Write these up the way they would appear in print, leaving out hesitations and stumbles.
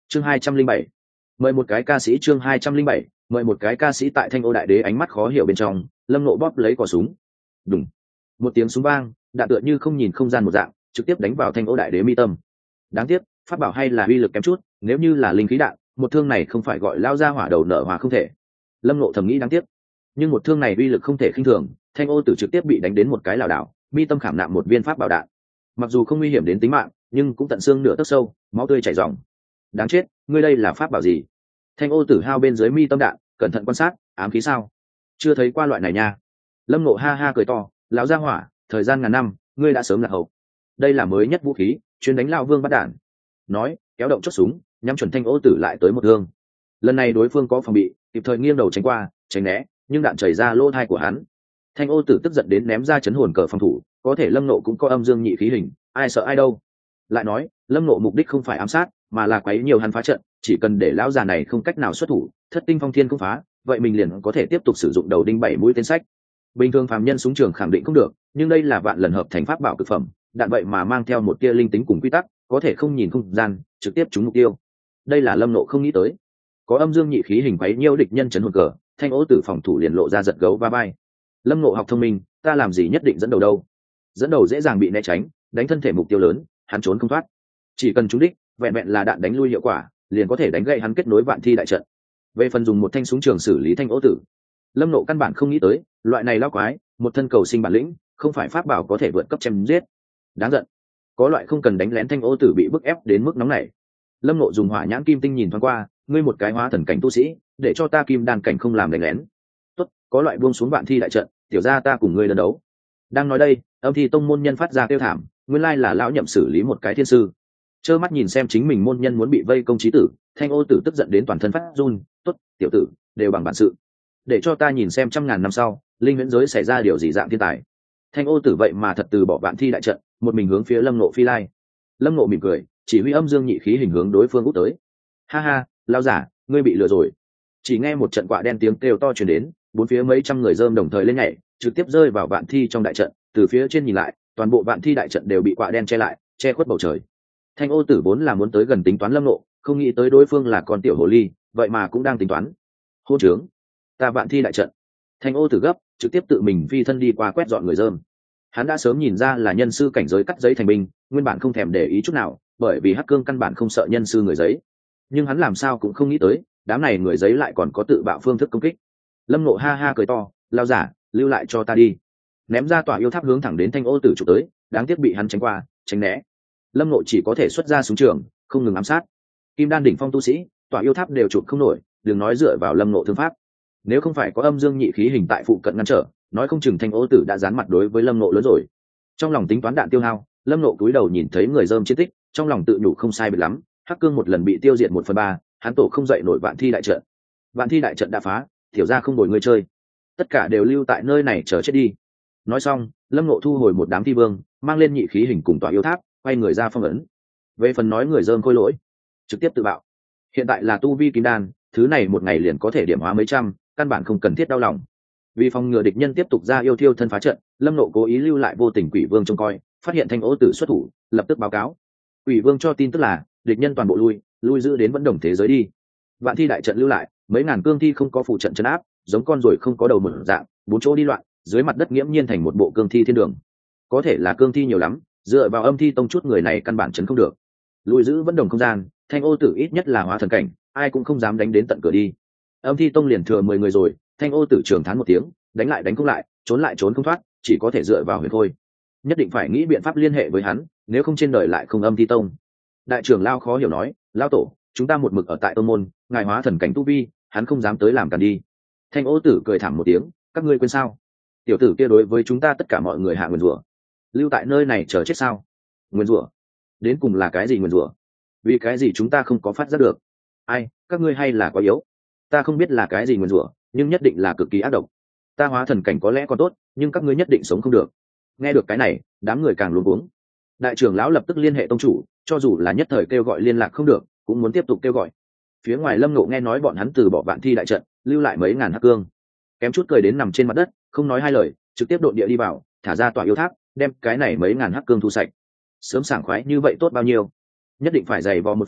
chương 207, mời một cái ca sĩ. chương 207, mời một cái ca sĩ. Tại Thanh Ô đại đế ánh mắt khó hiểu bên trong, Lâm Nộ bóp lấy cò súng. Đùng, một tiếng súng vang, đạn tựa như không nhìn không gian một dạng, trực tiếp đánh vào Thanh Ô đại đế mi tâm. Đáng tiếc, pháp bảo hay là uy lực kém chút, nếu như là linh khí đạn, một thương này không phải gọi lao ra hỏa đầu nở hòa không thể. Lâm Nộ thầm nghĩ đáng tiếc, nhưng một thương này uy lực không thể khinh thường. Thanh Ô tử trực tiếp bị đánh đến một cái lảo đảo, mi tâm khảm nạm một viên pháp bảo đạn. Mặc dù không nguy hiểm đến tính mạng, nhưng cũng tận xương nửa tấc sâu, máu tươi chảy ròng. Đáng chết, ngươi đây là pháp bảo gì? Thanh Ô tử hao bên dưới mi tâm đạn, cẩn thận quan sát, ám khí sao? Chưa thấy qua loại này nha. Lâm Nộ ha ha cười to, lão gia hỏa, thời gian ngàn năm, ngươi đã sớm lạc hậu. Đây là mới nhất vũ khí, chuyên đánh lão vương bắt đạn. Nói, kéo động chốt súng, nhắm chuẩn Thanh Ô tử lại tới một thương. Lần này đối phương có phòng bị, kịp thời nghiêng đầu tránh qua, tránh né, nhưng đạn chảy ra lỗ thai của hắn. Thanh Ô tử tức giận đến ném ra chấn hồn cờ phòng thủ, có thể Lâm Nộ cũng có âm dương nhị khí hình, ai sợ ai đâu. Lại nói, Lâm Nộ mục đích không phải ám sát, mà là quấy nhiều hắn phá trận, chỉ cần để lão già này không cách nào xuất thủ, thất tinh phong thiên không phá, vậy mình liền có thể tiếp tục sử dụng đầu đinh 7 mũi tên sách. Bình thường phàm nhân súng trường khẳng định không được, nhưng đây là vạn lần hợp thành pháp bảo cực phẩm, đạn vậy mà mang theo một tia linh tính cùng quy tắc, có thể không nhìn không gian, trực tiếp trúng mục tiêu. Đây là Lâm Nộ không nghĩ tới. Có âm dương nhị khí hình quấy nhiều địch nhân chấn hồn cờ, Thanh Ô tử phòng thủ liền lộ ra giật gấu va bay. Lâm Nộ học thông minh, ta làm gì nhất định dẫn đầu đâu. Dẫn đầu dễ dàng bị né tránh, đánh thân thể mục tiêu lớn, hắn trốn không thoát. Chỉ cần trúng đích, vẹn vẹn là đạn đánh lui hiệu quả, liền có thể đánh gãy hắn kết nối vạn thi đại trận. Về phần dùng một thanh súng trường xử lý Thanh Ô tử, Lâm Nộ căn bản không nghĩ tới, loại này lao quái, một thân cầu sinh bản lĩnh, không phải pháp bảo có thể vượt cấp chém giết. Đáng giận. Có loại không cần đánh lén Thanh Ô tử bị bức ép đến mức nóng này. Lâm Nộ dùng hỏa nhãn kim tinh nhìn thoáng qua, ngươi một cái hóa thần cảnh tu sĩ, để cho ta kim đan cảnh không làm đánh lén. Tốt, có loại buông xuống vạn thi đại trận, tiểu gia ta cùng ngươi lần đấu. Đang nói đây, âm thi tông môn nhân phát ra kêu thảm, nguyên lai là lão nhậm xử lý một cái thiên sư. Trơ mắt nhìn xem chính mình môn nhân muốn bị vây công chí tử, Thanh Ô tử tức giận đến toàn thân phát run. Tốt, tiểu tử, đều bằng bản sự, để cho ta nhìn xem trăm ngàn năm sau linh huyễn giới xảy ra điều gì dạng thiên tài. Thanh Ô tử vậy mà thật từ bỏ vạn thi đại trận, một mình hướng phía Lâm Nộ phi lai. Lâm Nộ mỉm cười, chỉ huy âm dương nhị khí hình hướng đối phương út tới. Ha ha, lao giả, ngươi bị lừa rồi. Chỉ nghe một trận quạ đen tiếng kêu to truyền đến, bốn phía mấy trăm người rơm đồng thời lên nhảy, trực tiếp rơi vào vạn thi trong đại trận. Từ phía trên nhìn lại, toàn bộ vạn thi đại trận đều bị quạ đen che lại, che khuất bầu trời. Thanh Ô tử vốn là muốn tới gần tính toán Lâm Nộ, không nghĩ tới đối phương là con tiểu hồ ly, vậy mà cũng đang tính toán. Hô trướng, ta vạn thi đại trận. Thanh Ô tử gấp, trực tiếp tự mình phi thân đi qua quét dọn người rơm. Hắn đã sớm nhìn ra là nhân sư cảnh giới cắt giấy thành binh, nguyên bản không thèm để ý chút nào, bởi vì Hắc Cương căn bản không sợ nhân sư người giấy. Nhưng hắn làm sao cũng không nghĩ tới, đám này người giấy lại còn có tự bạo phương thức công kích. Lâm Nộ ha ha cười to, lao giả, lưu lại cho ta đi. Ném ra tỏa yêu tháp hướng thẳng đến Thanh Ô tử chụp tới, đáng tiếc bị hắn tránh qua, tránh né. Lâm Nộ chỉ có thể xuất ra súng trường, không ngừng ám sát. Kim đan đỉnh phong tu sĩ, tỏa yêu tháp đều chụp không nổi, đừng nói dựa vào Lâm Nộ thương pháp. Nếu không phải có âm dương nhị khí hình tại phụ cận ngăn trở, nói không chừng Thanh Ô tử đã dán mặt đối với Lâm Nộ lớn rồi. Trong lòng tính toán đạn tiêu hao, Lâm Nộ cúi đầu nhìn thấy người rơm chiến tích, trong lòng tự nhủ không sai biệt lắm. Hắc Cương một lần bị tiêu diệt 1/3, hắn tổ không dậy nổi vạn thi đại trận. Vạn thi đại trận đã phá, tiểu ra không bồi ngươi chơi, tất cả đều lưu tại nơi này chờ chết đi. Nói xong, Lâm Nộ thu hồi một đám thi vương, mang lên nhị khí hình cùng tỏa yêu tháp, quay người ra phong ấn. Về phần nói người rơm khôi lỗi, trực tiếp tự bạo. Hiện tại là tu vi kim đan, thứ này một ngày liền có thể điểm hóa mấy trăm, căn bản không cần thiết đau lòng. Vì phòng ngừa địch nhân tiếp tục ra yêu thiêu thân phá trận, Lâm Nộ cố ý lưu lại vô tình quỷ vương trông coi, phát hiện Thanh Ô tử xuất thủ, lập tức báo cáo. Quỷ vương cho tin tức là địch nhân toàn bộ lui giữ đến vẫn đồng thế giới đi. Vạn thi đại trận lưu lại, mấy ngàn cương thi không có phụ trận trấn áp, giống con ruồi không có đầu một dạng, bốn chỗ đi loạn, dưới mặt đất nghiễm nhiên thành một bộ cương thi thiên đường. Có thể là cương thi nhiều lắm, dựa vào âm thi tông chút người này căn bản chấn không được. Lui giữ vẫn đồng không gian, Thanh Ô tử ít nhất là hóa thần cảnh, ai cũng không dám đánh đến tận cửa đi. Âm thi tông liền thừa 10 người rồi, Thanh Ô tử trường thán một tiếng, đánh lại đánh không lại, trốn không thoát, chỉ có thể dựa vào huyền khôi. Nhất định phải nghĩ biện pháp liên hệ với hắn, nếu không trên đời lại không âm thi tông. Đại trưởng lao khó hiểu nói, lao tổ, chúng ta một mực ở tại tông môn, ngài hóa thần cảnh tu vi, hắn không dám tới làm càn đi. Thanh Ô tử cười thảm một tiếng, các ngươi quên sao? Tiểu tử kia đối với chúng ta tất cả mọi người hạ nguyền rủa, lưu tại nơi này chờ chết sao? Nguyền rủa? Đến cùng là cái gì nguyền rủa? Vì cái gì chúng ta không có phát giác được? Ai, các ngươi hay là quá yếu? Ta không biết là cái gì nguyền rủa, nhưng nhất định là cực kỳ ác độc. Ta hóa thần cảnh có lẽ còn tốt, nhưng các ngươi nhất định sống không được. Nghe được cái này, đám người càng luống cuống. Đại trưởng lão lập tức liên hệ tông chủ, cho dù là nhất thời kêu gọi liên lạc không được, cũng muốn tiếp tục kêu gọi. Phía ngoài Lâm Nộ nghe nói bọn hắn từ bỏ vạn thi đại trận, lưu lại mấy ngàn hắc cương, kém chút cười đến nằm trên mặt đất, không nói hai lời, trực tiếp độn địa đi vào, thả ra tỏa yêu tháp, đem cái này mấy ngàn hắc cương thu sạch. Sớm sảng khoái như vậy tốt bao nhiêu, nhất định phải dày vò một phen,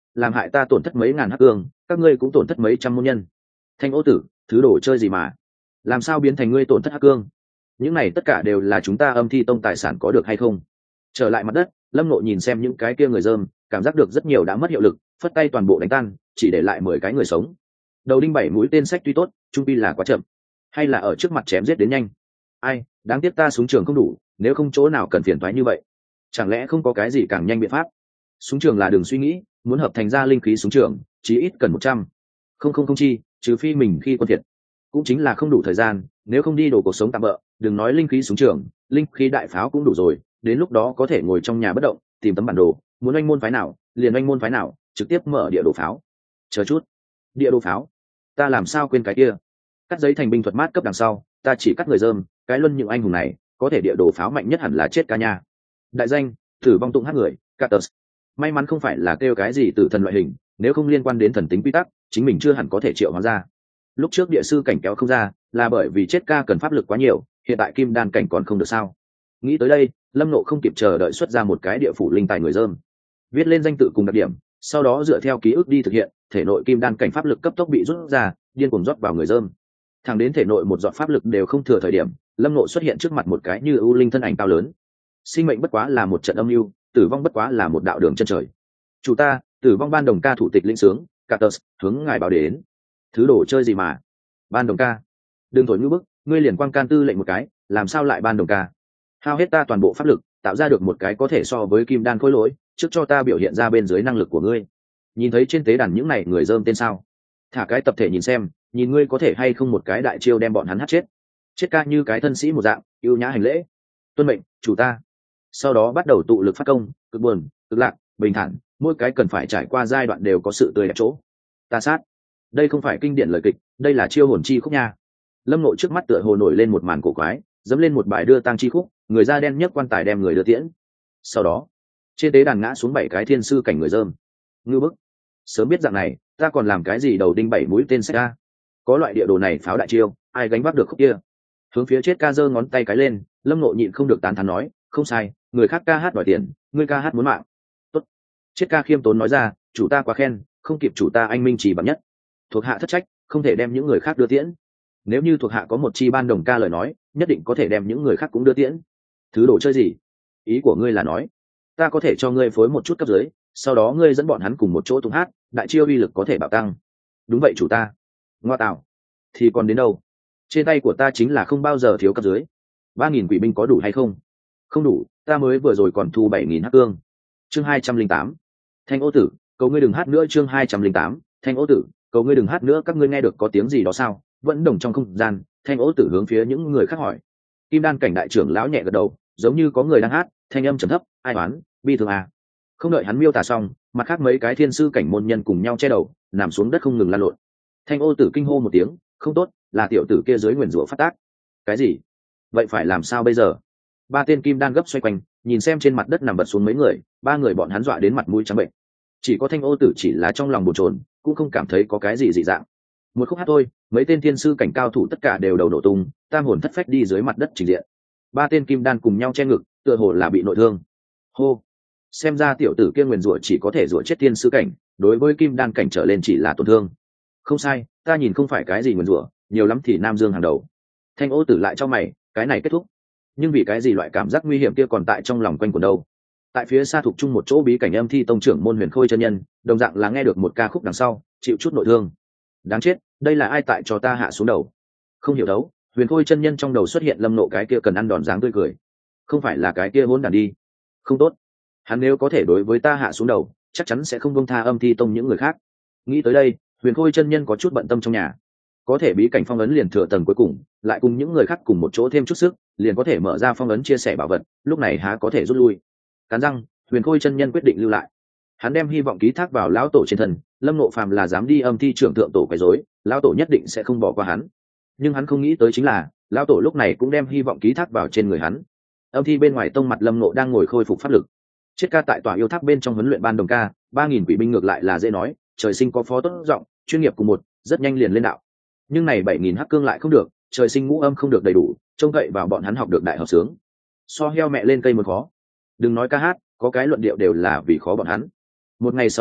làm hại ta tổn thất mấy ngàn hắc cương, các ngươi cũng tổn thất mấy trăm môn nhân. Thanh ô tử, thứ đồ chơi gì mà làm sao biến thành ngươi tổn thất hắc cương? Những này tất cả đều là chúng ta Âm Thi Tông tài sản, có được hay không? Trở lại mặt đất, Lâm Nộ nhìn xem những cái kia người dơm, cảm giác được rất nhiều đã mất hiệu lực, phất tay toàn bộ đánh tan, chỉ để lại 10 cái người sống. Đầu đinh 7 mũi tên sách tuy tốt, trung pi là quá chậm, hay là ở trước mặt chém giết đến nhanh. Ai, đáng tiếc ta súng trường không đủ, nếu không chỗ nào cần phiền toái như vậy. Chẳng lẽ không có cái gì càng nhanh biện pháp? Súng trường là đừng suy nghĩ, muốn hợp thành ra linh khí súng trường, chí ít cần 100. Không chi, trừ phi mình khi quân thiệt, cũng chính là không đủ thời gian, nếu không đi đổ cuộc sống tạm bỡ, đừng nói linh khí súng trường, linh khí đại pháo cũng đủ rồi, đến lúc đó có thể ngồi trong nhà bất động, tìm tấm bản đồ, muốn anh môn phái nào, liền anh môn phái nào, trực tiếp mở địa đồ pháo. Chờ chút, địa đồ pháo, ta làm sao quên cái kia? Cắt giấy thành binh thuật mát cấp đằng sau, ta chỉ cắt người dơm, cái luân những anh hùng này, có thể địa đồ pháo mạnh nhất hẳn là chết ca nha. Đại danh, tử vong tụng hát người, Catus. May mắn không phải là kêu cái gì tử thần loại hình, nếu không liên quan đến thần tính quy tắc, chính mình chưa hẳn có thể triệu hóa ra. Lúc trước địa sư cảnh kéo không ra, là bởi vì chết ca cần pháp lực quá nhiều, hiện tại kim đan cảnh còn không được sao? Nghĩ tới đây, Lâm Nộ không kịp chờ đợi xuất ra một cái địa phủ linh tài người dơm, viết lên danh tự cùng đặc điểm, sau đó dựa theo ký ức đi thực hiện, thể nội kim đan cảnh pháp lực cấp tốc bị rút ra, điên cuồng rót vào người dơm. Thẳng đến thể nội một giọt pháp lực đều không thừa thời điểm, Lâm Nộ xuất hiện trước mặt một cái như ưu linh thân ảnh cao lớn. Sinh mệnh bất quá là một trận âm mưu, tử vong bất quá là một đạo đường chân trời. Chủ ta, tử vong ban đồng ca thủ tịch lĩnh sướng, Catus, hướng ngài bảo đến. Thứ đồ chơi gì mà? Ban đồng ca? Đừng thổi ngữ bức, ngươi liền quan can tư lệnh một cái, làm sao lại ban đồng ca? Hao hết ta toàn bộ pháp lực, tạo ra được một cái có thể so với kim đan khối lỗi, trước cho ta biểu hiện ra bên dưới năng lực của ngươi. Nhìn thấy trên tế đàn những này người dơm tên sao? Thả cái tập thể nhìn xem, nhìn ngươi có thể hay không một cái đại chiêu đem bọn hắn hát chết. Chết ca như cái thân sĩ một dạng, ưu nhã hành lễ. Tuân mệnh, chủ ta. Sau đó bắt đầu tụ lực phát công, cực buồn, cực lạc, bình thản, mỗi cái cần phải trải qua giai đoạn đều có sự tươi đẹp chỗ. Ta sát. Đây không phải kinh điển lời kịch, đây là chiêu hồn chi khúc nha. Lâm Nội trước mắt tựa hồ nổi lên một màn cổ quái, dẫm lên một bài đưa tang chi khúc, người da đen nhấc quan tài đem người đưa tiễn. Sau đó, trên tế đàn ngã xuống 7 cái thiên sư cảnh người dơm. Ngư bức. Sớm biết dạng này, ta còn làm cái gì đầu đinh 7 mũi tên sách ra. Có loại địa đồ này pháo đại chiêu, ai gánh vác được khúc kia. Hướng phía chết ca giơ ngón tay cái lên, Lâm Nội nhịn không được tán thán nói, không sai, người khác ca hát đòi tiền, ngươi ca hát muốn mạng. Tốt. Chết ca khiêm tốn nói ra, chủ ta quá khen, không kịp chủ ta anh minh chỉ bằng nhất. Thuộc hạ thất trách, không thể đem những người khác đưa tiễn. Nếu như thuộc hạ có một chi ban đồng ca lời nói, nhất định có thể đem những người khác cũng đưa tiễn. Thứ đồ chơi gì? Ý của ngươi là nói, ta có thể cho ngươi phối một chút cấp dưới, sau đó ngươi dẫn bọn hắn cùng một chỗ tụng hát, đại chiêu uy lực có thể bạo tăng. Đúng vậy chủ ta. Ngoa tạo. Thì còn đến đâu? Trên tay của ta chính là không bao giờ thiếu cấp dưới. 3.000 quỷ binh có đủ hay không? Không đủ, ta mới vừa rồi còn thu 7.000 hắc cương. Chương 208. Thanh ô tử, cầu ngươi đừng hát nữa. Chương 208. Thanh ô tử, cầu ngươi đừng hát nữa. Các ngươi nghe được có tiếng gì đó sao? Vẫn đồng trong không gian, thanh ô tử hướng phía những người khác hỏi. Kim đan cảnh đại trưởng lão nhẹ gật đầu, giống như có người đang hát, thanh âm trầm thấp, ai oán, bi thương à. Không đợi hắn miêu tả xong, mặt khác mấy cái thiên sư cảnh môn nhân cùng nhau che đầu, nằm xuống đất không ngừng lăn lộn. Thanh ô tử kinh hô một tiếng, không tốt, là tiểu tử kia dưới nguyền rủa phát tác. Cái gì? Vậy phải làm sao bây giờ? 3 tên kim đan gấp xoay quanh, nhìn xem trên mặt đất nằm vật xuống mấy người, 3 người bọn hắn dọa đến mặt mũi trắng bệnh. Chỉ có thanh ô tử chỉ là trong lòng bồn chồn, cũng không cảm thấy có cái gì dị dạng. Một khúc hát thôi, mấy tên thiên sư cảnh cao thủ tất cả đều đầu nổ tung, tam hồn thất phách đi dưới mặt đất trình diện. 3 tên kim đan cùng nhau che ngực, tựa hồ là bị nội thương. Hô, xem ra tiểu tử kia nguyền rủa chỉ có thể rủa chết thiên sư cảnh, đối với kim đan cảnh trở lên chỉ là tổn thương. Không sai, ta nhìn không phải cái gì nguyền rủa, nhiều lắm thì nam dương hàng đầu. Thanh ô tử lại cho mày, cái này kết thúc. Nhưng vì cái gì loại cảm giác nguy hiểm kia còn tại trong lòng quanh quẩn đâu? Tại phía xa thuộc chung một chỗ bí cảnh Âm Thi tông trưởng môn Huyền Khôi chân nhân, đồng dạng là nghe được một ca khúc đằng sau, chịu chút nội thương. Đáng chết, đây là ai tại cho ta hạ xuống đầu? Không hiểu đấu, Huyền Khôi chân nhân trong đầu xuất hiện Lâm Nộ cái kia cần ăn đòn dáng tươi cười. Không phải là cái kia hỗn đản đi. Không tốt, hắn nếu có thể đối với ta hạ xuống đầu, chắc chắn sẽ không buông tha Âm Thi tông những người khác. Nghĩ tới đây, Huyền Khôi chân nhân có chút bận tâm trong nhà. Có thể bí cảnh phong ấn liền thừa tầng cuối cùng, lại cùng những người khác cùng một chỗ thêm chút sức, liền có thể mở ra phong ấn chia sẻ bảo vật, lúc này há có thể rút lui. Cắn răng, Huyền Khôi chân nhân quyết định lưu lại. Hắn đem hy vọng ký thác vào lão tổ trên thân, Lâm Nộ phàm là dám đi Âm Thi trưởng thượng tổ quấy rối, lão tổ nhất định sẽ không bỏ qua hắn. Nhưng hắn không nghĩ tới chính là, lão tổ lúc này cũng đem hy vọng ký thác vào trên người hắn. Âm Thi bên ngoài tông mặt Lâm Nộ đang ngồi khôi phục pháp lực. Chết ca tại tòa yêu tháp bên trong huấn luyện ban đồng ca, 3.000 quỷ binh ngược lại là dễ nói, trời sinh có phó tốt giọng, chuyên nghiệp cùng một, rất nhanh liền lên đạo. Nhưng này 7.000 hắc cương lại không được, trời sinh ngũ âm không được đầy đủ, trông cậy vào bọn hắn học được đại hợp sướng. So heo mẹ lên cây một khó. Đừng nói ca hát, có cái luận điệu đều là vì khó bọn hắn. Một ngày sau đó,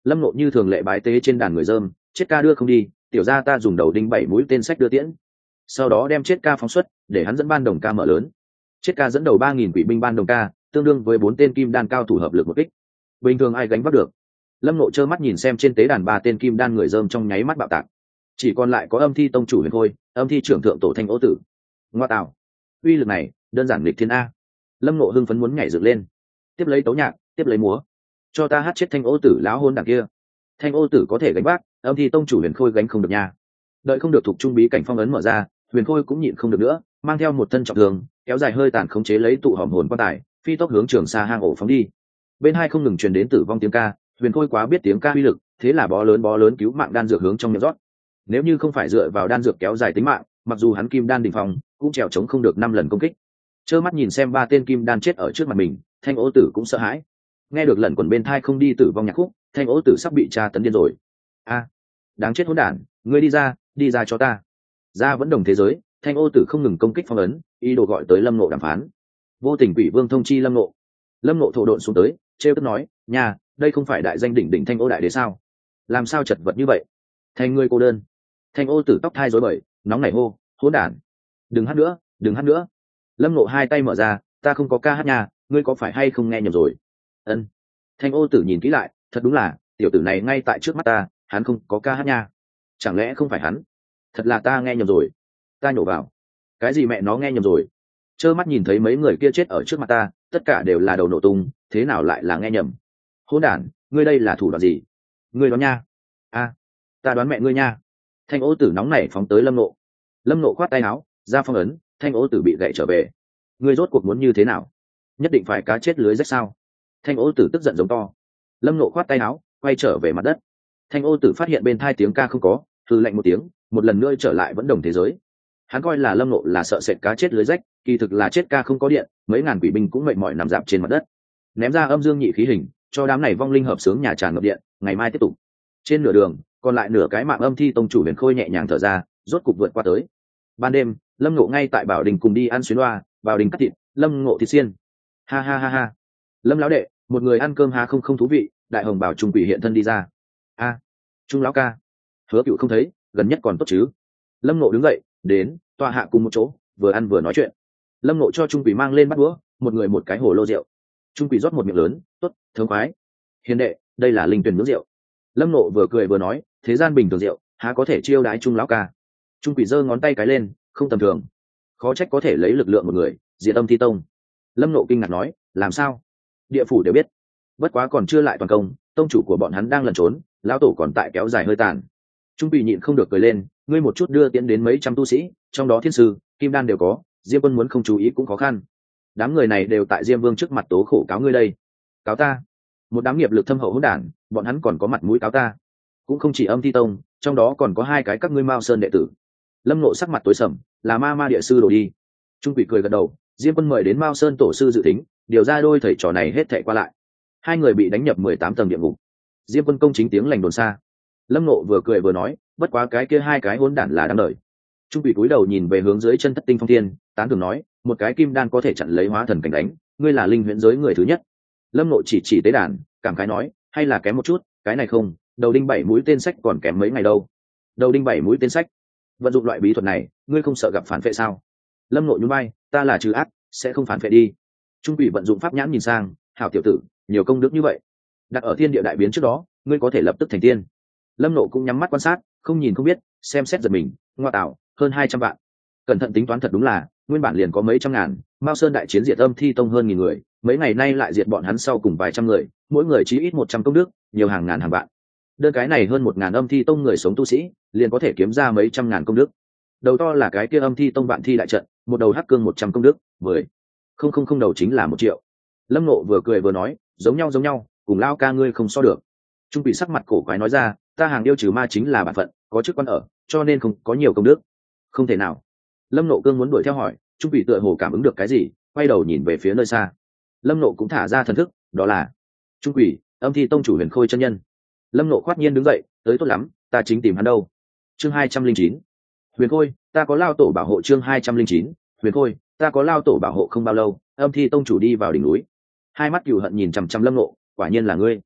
Lâm Ngộ như thường lệ bái tế trên đàn người dơm, chết ca đưa không đi, tiểu gia ta dùng đầu đinh 7 mũi tên sách đưa tiễn. Sau đó đem chết ca phóng xuất, để hắn dẫn ban đồng ca mở lớn. Chết ca dẫn đầu 3.000 quỷ binh ban đồng ca, tương đương với 4 tên kim đan cao thủ hợp lực một kích. Bình thường ai gánh vác được? Lâm Ngộ trơ mắt nhìn xem trên tế đàn 3 tên kim đan người dơm trong nháy mắt bạo tạc. Chỉ còn lại có Âm Thi tông chủ Huyền Khôi, Âm Thi trưởng thượng tổ Thanh Ô Tử. Ngoa tạo, uy lực này, đơn giản nghịch thiên a. Lâm Ngộ hưng phấn muốn nhảy dựng lên. Tiếp lấy tấu nhạc, tiếp lấy múa. Cho ta hát chết Thanh Ô Tử lão hôn đảng kia. Thanh Ô Tử có thể gánh vác, Âm Thi tông chủ Huyền Khôi gánh không được nha. Đợi không được thuộc trung bí cảnh phong ấn mở ra, Huyền Khôi cũng nhịn không được nữa, mang theo một thân trọng thương, kéo dài hơi tàn khống chế lấy tụ hòm hồn quan tài, phi tốc hướng Trường Sa hang ổ phóng đi. Bên hai không ngừng truyền đến tử vong tiếng ca, Huyền Khôi quá biết tiếng ca uy lực, thế là bó lớn cứu mạng đan dược hướng trong miệng rót. Nếu như không phải dựa vào đan dược kéo dài tính mạng, mặc dù hắn kim đan đỉnh phong, cũng trèo chống không được 5 lần công kích. Trơ mắt nhìn xem 3 tên kim đan chết ở trước mặt mình, Thanh Ô Tử cũng sợ hãi. Nghe được lẩn quẩn bên thai không đi tử vong nhạc khúc, Thanh Ô Tử sắp bị tra tấn điên rồi. A, đáng chết hỗn đản, ngươi đi ra cho ta. Ra vẫn đồng thế giới, Thanh Ô Tử không ngừng công kích phong ấn, ý đồ gọi tới Lâm Ngộ đàm phán. Vô tình quỷ vương thông chi Lâm Ngộ. Lâm Ngộ thổ độn xuống tới, trêu tức nói, nhà, đây không phải đại danh đỉnh đỉnh Thanh Ô đại đế sao? Làm sao chật vật như vậy? Thành người cô đơn. Thanh Ô Tử tóc thai rối bời, nóng nảy hô, hỗn đản, đừng hát nữa, đừng hát nữa. Lâm Ngộ hai tay mở ra, ta không có ca hát nhà, ngươi có phải hay không nghe nhầm rồi? Ân. Thanh Ô Tử nhìn kỹ lại, thật đúng là, tiểu tử này ngay tại trước mắt ta, hắn không có ca hát nha. Chẳng lẽ không phải hắn? Thật là ta nghe nhầm rồi. Ta nhổ vào. Cái gì mẹ nó nghe nhầm rồi? Trơ mắt nhìn thấy mấy người kia chết ở trước mặt ta, tất cả đều là đầu nổ tung, thế nào lại là nghe nhầm? Hỗn đản, ngươi đây là thủ đoạn gì? Ngươi đoán nha. A, ta đoán mẹ ngươi nha. Thanh Ô Tử nóng nảy phóng tới Lâm Ngộ. Lâm Ngộ khoát tay áo, ra phong ấn, Thanh Ô Tử bị gậy trở về. Ngươi rốt cuộc muốn như thế nào? Nhất định phải cá chết lưới rách sao? Thanh Ô Tử tức giận giống to. Lâm Ngộ khoát tay áo, quay trở về mặt đất. Thanh Ô Tử phát hiện bên thai tiếng ca không có, hừ lạnh một tiếng, một lần nữa trở lại vẫn đồng thế giới. Hắn coi là Lâm Ngộ là sợ sệt cá chết lưới rách, kỳ thực là chết ca không có điện, mấy ngàn quỷ binh cũng mệt mỏi nằm dạp trên mặt đất. Ném ra âm dương nhị khí hình, cho đám này vong linh hợp sướng nhà tràn ngập điện, ngày mai tiếp tục. Trên nửa đường, còn lại nửa cái mạng Âm Thi tông chủ Huyền Khôi nhẹ nhàng thở ra, rốt cục vượt qua tới. Ban đêm, Lâm Ngộ ngay tại Bảo Đình cùng đi ăn xuyến loa, Bảo Đình cắt thịt, Lâm Ngộ thịt xiên. Ha ha ha ha. Lâm lão đệ, một người ăn cơm ha không thú vị, đại hồng bảo trung quỷ hiện thân đi ra. A, Trung lão ca. Hứa Cựu không thấy, gần nhất còn tốt chứ? Lâm Ngộ đứng dậy, đến, tọa hạ cùng một chỗ, vừa ăn vừa nói chuyện. Lâm Ngộ cho trung quỷ mang lên bát đũa, một người một cái hồ lô rượu. Trung quỷ rót một miệng lớn, tốt, thơm khoái. Hiền đệ, đây là linh tuyển nước rượu. Lâm Ngộ vừa cười vừa nói, thế gian bình thường rượu, há có thể chiêu đãi Trung lão ca? Trung quỷ giơ ngón tay cái lên, không tầm thường. Khó trách có thể lấy lực lượng một người, diệt Âm Thi tông. Lâm Ngộ kinh ngạc nói, làm sao? Địa phủ đều biết, bất quá còn chưa lại toàn công, tông chủ của bọn hắn đang lẩn trốn, lão tổ còn tại kéo dài hơi tàn. Trung quỷ nhịn không được cười lên, ngươi một chút đưa tiễn đến mấy trăm tu sĩ, trong đó thiên sư, kim đan đều có, Diêm Quân muốn không chú ý cũng khó khăn. Đám người này đều tại Diêm Vương trước mặt tố khổ cáo ngươi đây. Cáo ta? Một đám nghiệp lực thâm hậu hỗn đản, bọn hắn còn có mặt mũi cáo ta? Cũng không chỉ Âm Thi tông, trong đó còn có 2 cái các ngươi Mao Sơn đệ tử. Lâm Ngộ sắc mặt tối sầm, là ma địa sư đồ đi. Trung quỷ cười gật đầu, Diêm Quân mời đến Mao Sơn tổ sư dự tính, điều ra đôi thầy trò này hết thảy qua lại. 2 người bị đánh nhập 18 tầng địa ngục. Diêm Quân công chính tiếng lành đồn xa. Lâm Ngộ vừa cười vừa nói, bất quá cái kia 2 cái hỗn đản là đáng đời. Trung quỷ cúi đầu nhìn về hướng dưới chân Thất Tinh Phong Thiên, tán thưởng nói, một cái kim đan có thể chặn lấy hóa thần cảnh đánh, ngươi là linh huyễn giới người thứ nhất. Lâm Ngộ chỉ tế đàn, cảm khái nói, hay là kém một chút, cái này không, đầu đinh 7 mũi tên sách còn kém mấy ngày đâu. Đầu đinh 7 mũi tên sách, vận dụng loại bí thuật này, ngươi không sợ gặp phản phệ sao? Lâm Ngộ nhún vai, ta là trừ ác, sẽ không phản phệ đi. Trung quỷ vận dụng pháp nhãn nhìn sang, hảo tiểu tử, nhiều công đức như vậy, đặt ở thiên địa đại biến trước đó, ngươi có thể lập tức thành tiên. Lâm Ngộ cũng nhắm mắt quan sát, không nhìn không biết, xem xét giật mình, ngoa tạo, hơn 200 vạn. Cẩn thận tính toán thật đúng là, nguyên bản liền có mấy trăm ngàn, Mao Sơn đại chiến diệt Âm Thi tông hơn 1000 người, mấy ngày nay lại diệt bọn hắn sau cùng vài trăm người, mỗi người chí ít 100 công đức, nhiều hàng ngàn hàng vạn. Đơn cái này hơn 1000 Âm Thi tông người sống tu sĩ, liền có thể kiếm ra mấy trăm ngàn công đức. Đầu to là cái kia Âm Thi tông vạn thi đại trận, một đầu hắc cương 100 công đức, 10. Không đầu chính là 1 triệu. Lâm Ngộ vừa cười vừa nói, giống nhau, cùng lao ca ngươi không so được. Trung quỷ sắc mặt cổ quái nói ra, ta hàng yêu trừ ma chính là bản phận, có chức quan ở, cho nên không có nhiều công đức. Không thể nào. Lâm Ngộ cương muốn đuổi theo hỏi, Trung quỷ tựa hồ cảm ứng được cái gì, quay đầu nhìn về phía nơi xa. Lâm Ngộ cũng thả ra thần thức, đó là Trung quỷ, Âm Thi tông chủ Huyền Khôi chân nhân. Lâm Ngộ khoát nhiên đứng dậy, tới tốt lắm, ta chính tìm hắn đâu. Chương 209. Huyền Khôi, ta có lao tổ bảo hộ. Chương 209. Huyền Khôi, ta có lao tổ bảo hộ. Không bao lâu, Âm Thi tông chủ đi vào đỉnh núi. Hai mắt cừu hận nhìn chằm chằm Lâm Ngộ, quả nhiên là ngươi.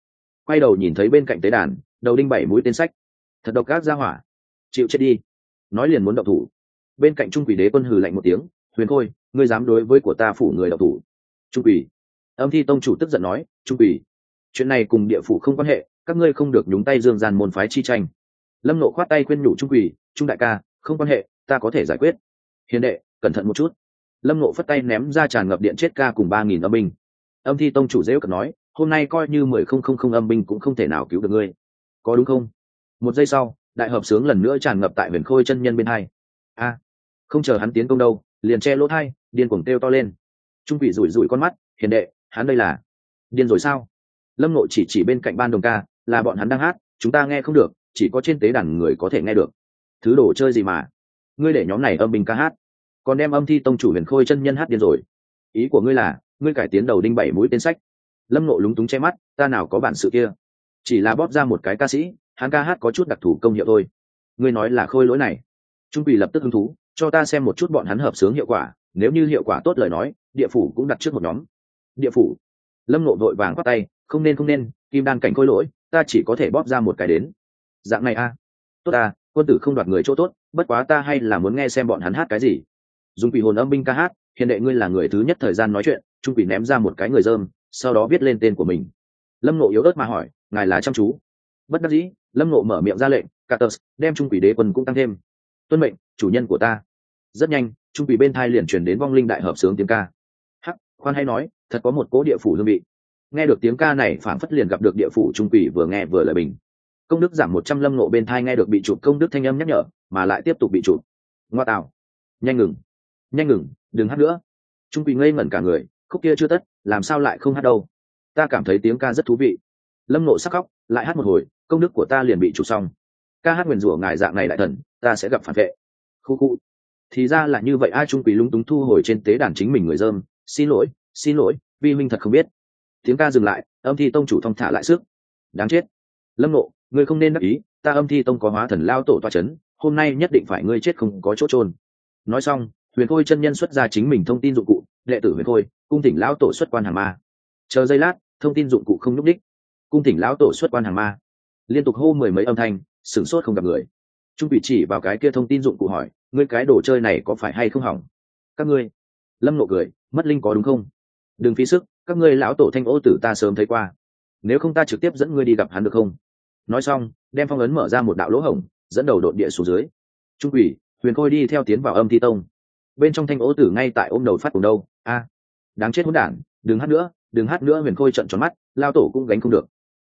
quay đầu nhìn thấy bên cạnh tế đàn đầu đinh 7 mũi tên sách. Thật độc ác ra hỏa, chịu chết đi. Nói liền muốn động thủ. Bên cạnh Trung Quỷ Đế Quân hừ lạnh một tiếng, Huyền Khôi, ngươi dám đối với của ta phủ người động thủ? Trung Quỷ. Âm Thi Tông chủ tức giận nói, Trung Quỷ, chuyện này cùng địa phủ không quan hệ, các ngươi không được nhúng tay dương gian môn phái chi tranh. Lâm Nộ khoát tay khuyên nhủ Trung Quỷ, Trung đại ca, không quan hệ, ta có thể giải quyết. Hiền đệ, cẩn thận một chút. Lâm Nộ phất tay ném ra tràn ngập điện chết ca cùng 3.000 âm binh. Âm Thi Tông chủ dễ cận nói, hôm nay coi như 10,000 âm binh cũng không thể nào cứu được ngươi, có đúng không? Một giây sau, đại hợp sướng lần nữa tràn ngập tại Huyền Khôi chân nhân bên hai. A, không chờ hắn tiến công đâu, liền che lỗ thai, điên cuồng kêu to lên. Trung Quỷ rủi rủi con mắt, hiền đệ, hắn đây là điên rồi sao? Lâm Nộ chỉ bên cạnh ban đồng ca, là bọn hắn đang hát, chúng ta nghe không được, chỉ có trên tế đàn người có thể nghe được. Thứ đồ chơi gì mà, ngươi để nhóm này âm binh ca hát, còn đem Âm Thi Tông chủ Huyền Khôi chân nhân hát điên rồi. Ý của ngươi là ngươi cải tiến đầu đinh 7 mũi tên sách? Lâm Nộ lúng túng che mắt, ta nào có bản sự kia, chỉ là bóp ra một cái ca sĩ, hắn ca hát có chút đặc thù công hiệu thôi. Ngươi nói là Khôi lỗi này? Trung Quỷ lập tức hứng thú, cho ta xem một chút bọn hắn hợp sướng hiệu quả, nếu như hiệu quả tốt lời nói, địa phủ cũng đặt trước một nhóm. Địa phủ? Lâm Nộ vội vàng quát tay, không nên, kim đan cảnh Khôi lỗi, ta chỉ có thể bóp ra một cái đến. Dạng này a, tốt à, quân tử không đoạt người chỗ tốt, bất quá ta hay là muốn nghe xem bọn hắn hát cái gì. Dùng Quỷ hồn âm binh ca hát, hiền đệ ngươi là người thứ nhất thời gian nói chuyện. Trung Quỷ ném ra một cái người dơm, sau đó viết lên tên của mình. Lâm Nộ yếu ớt mà hỏi, ngài là chăm chú? Bất đắc dĩ, Lâm Nộ mở miệng ra lệnh, Catus, đem Trung Quỷ Đế Quân cũng tăng thêm. Tuân mệnh, chủ nhân của ta. Rất nhanh, Trung Quỷ bên thai liền truyền đến vong linh đại hợp sướng tiếng ca. Hắc, khoan hay nói, thật có một cố địa phủ hương vị. Nghe được tiếng ca này phảng phất liền gặp được địa phủ. Trung Quỷ vừa nghe vừa lời bình. Công đức giảm 100. Lâm Nộ bên thai nghe được bị chụp công đức thanh âm nhắc nhở, mà lại tiếp tục bị chụp. Ngoa tạo, nhanh ngừng, đừng hát nữa. Trung Quỷ ngây ngẩn cả người, khúc kia chưa tất, làm sao lại không hát đâu? Ta cảm thấy tiếng ca rất thú vị. Lâm Nộ sắc khóc, lại hát một hồi, công đức của ta liền bị chụp xong. Ca hát nguyền rủa ngài dạng này đại thần, ta sẽ gặp phản vệ. Khu. Thì ra là như vậy. Ai? Trung Quỷ lúng túng thu hồi trên tế đàn chính mình người dơm, xin lỗi, vi minh thật không biết. Tiếng ca dừng lại, Âm Thi Tông chủ thong thả lại sức. Đáng chết. Lâm Nộ, ngươi không nên đắc ý, ta Âm Thi Tông có hóa thần lao tổ toa chấn, hôm nay nhất định phải ngươi chết không có chỗ trôn. Nói xong, Huyền Khôi chân nhân xuất ra chính mình thông tin dụng cụ, đệ tử Huyền Khôi, cung thỉnh lão tổ xuất quan hàng ma. Chờ giây lát, thông tin dụng cụ không nhúc đích. Cung thỉnh lão tổ xuất quan hàng ma. Liên tục hô 10 mấy âm thanh, sửng sốt không gặp người. Trung Quỷ chỉ vào cái kia thông tin dụng cụ hỏi, ngươi cái đồ chơi này có phải hay không hỏng? Các ngươi. Lâm Nộ cười, mất linh có đúng không? Đừng phí sức, các ngươi lão tổ Thanh Ô tử ta sớm thấy qua, nếu không ta trực tiếp dẫn ngươi đi gặp hắn được không? Nói xong, đem phong ấn mở ra một đạo lỗ hổng, dẫn đầu đột địa xuống dưới. Trung Quỷ, Huyền Khôi đi theo tiến vào Âm Thi Tông. Bên trong Thanh Ô tử ngay tại ôm đầu phát cùng đâu. A, đáng chết hỗn đản, đừng hát nữa. Huyền Khôi trợn tròn mắt, lao tổ cũng gánh không được.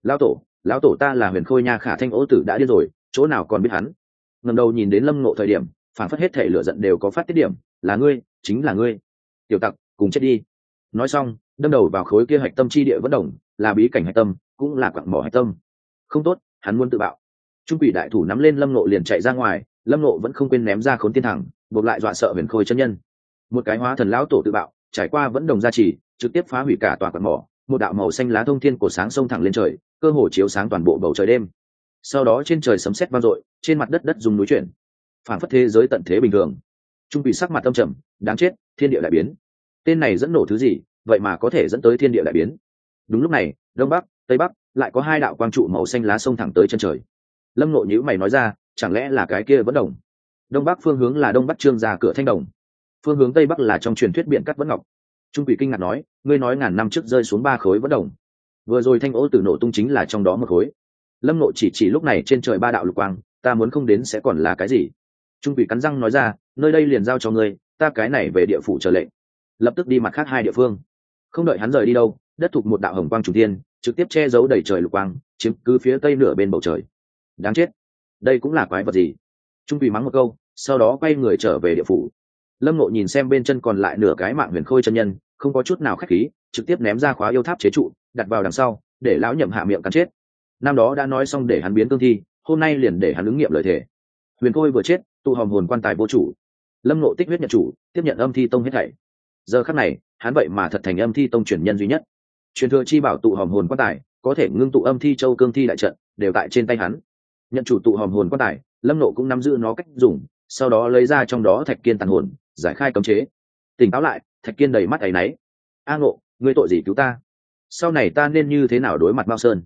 Lão tổ ta là Huyền Khôi nha. Khả Thanh Ô tử đã điên rồi, chỗ nào còn biết hắn. Ngẩng đầu nhìn đến Lâm Nộ thời điểm, phản phất hết thể lửa giận đều có phát tiết điểm, là ngươi, chính là ngươi, tiểu tặc, cùng chết đi. Nói xong, đâm đầu vào khối kia hạch tâm chi địa vẫn đồng, là bí cảnh hạch tâm, cũng là quặng mỏ hạch tâm. Không tốt, hắn muốn tự bạo. Trung Quỷ đại thủ nắm lên Lâm Nộ liền chạy ra ngoài, Lâm Nộ vẫn không quên ném ra khốn tiên thẳng, buộc lại dọa sợ Huyền Khôi chân nhân. Một cái hóa thần lão tổ tự bạo, trải qua vẫn đồng gia trì, trực tiếp phá hủy cả tòa quặng mỏ, một đạo màu xanh lá thông thiên cổ sáng xông thẳng lên trời, cơ hồ chiếu sáng toàn bộ bầu trời đêm. Sau đó trên trời sấm sét vang dội, trên mặt đất rung núi chuyển, phản phất thế giới tận thế bình thường. Trung Quỷ sắc mặt âm trầm, đáng chết, thiên địa đại biến. Tên này dẫn nổ thứ gì, vậy mà có thể dẫn tới thiên địa đại biến? Đúng lúc này, đông bắc, tây bắc lại có hai đạo quang trụ màu xanh lá xông thẳng tới chân trời. Lâm Nộ nhíu mày nói ra, chẳng lẽ là cái kia vẫn đồng? Đông bắc phương hướng là Đông Bắc Trương gia cửa Thanh Đồng, phương hướng tây bắc là trong truyền thuyết biển cắt vẫn ngọc. Trung Quỷ kinh ngạc nói, ngươi nói ngàn năm trước rơi xuống 3 khối vẫn đồng, vừa rồi Thanh Ô tử nổ tung chính là trong đó một khối. Lâm Nộ chỉ lúc này trên trời 3 đạo lục quang, ta muốn không đến sẽ còn là cái gì? Trung Quỷ cắn răng nói ra, nơi đây liền giao cho ngươi, ta cái này về địa phủ chờ lệnh. Lập tức đi mặt khác 2 địa phương. Không đợi hắn rời đi đâu, đất thục một đạo hồng quang trùng thiên, trực tiếp che giấu đầy trời lục quang, chiếm cứ phía tây nửa bên bầu trời. Đáng chết, đây cũng là quái vật gì? Trung Quỷ mắng một câu, sau đó quay người trở về địa phủ. Lâm Nộ nhìn xem bên chân còn lại nửa cái mạng Huyền Khôi chân nhân, không có chút nào khách khí, trực tiếp ném ra khóa yêu tháp chế trụ, đặt vào đằng sau, để lão Nhậm hạ miệng cắn chết. Năm đó đã nói xong để hắn biến cương thi, hôm nay liền để hắn ứng nghiệm lời thề. Huyền Khôi vừa chết, tụ hòm hồn quan tài vô chủ. Lâm Nộ tích huyết nhận chủ, tiếp nhận Âm Thi Tông hết thảy. Giờ khắc này, hắn vậy mà thật thành Âm Thi Tông truyền nhân duy nhất. Truyền thừa chi bảo tụ hòm hồn quan tài, có thể ngưng tụ Âm Thi Châu cương thi đại trận, đều tại trên tay hắn. Nhận chủ tụ hòm hồn quan tài, Lâm Nộ cũng nắm giữ nó cách dùng, sau đó lấy ra trong đó Thạch Kiên tàn hồn, giải khai cấm chế. Tỉnh táo lại, Thạch Kiên đầy mắt áy náy. A Ngộ, ngươi tội gì cứu ta? Sau này ta nên như thế nào đối mặt Mao Sơn?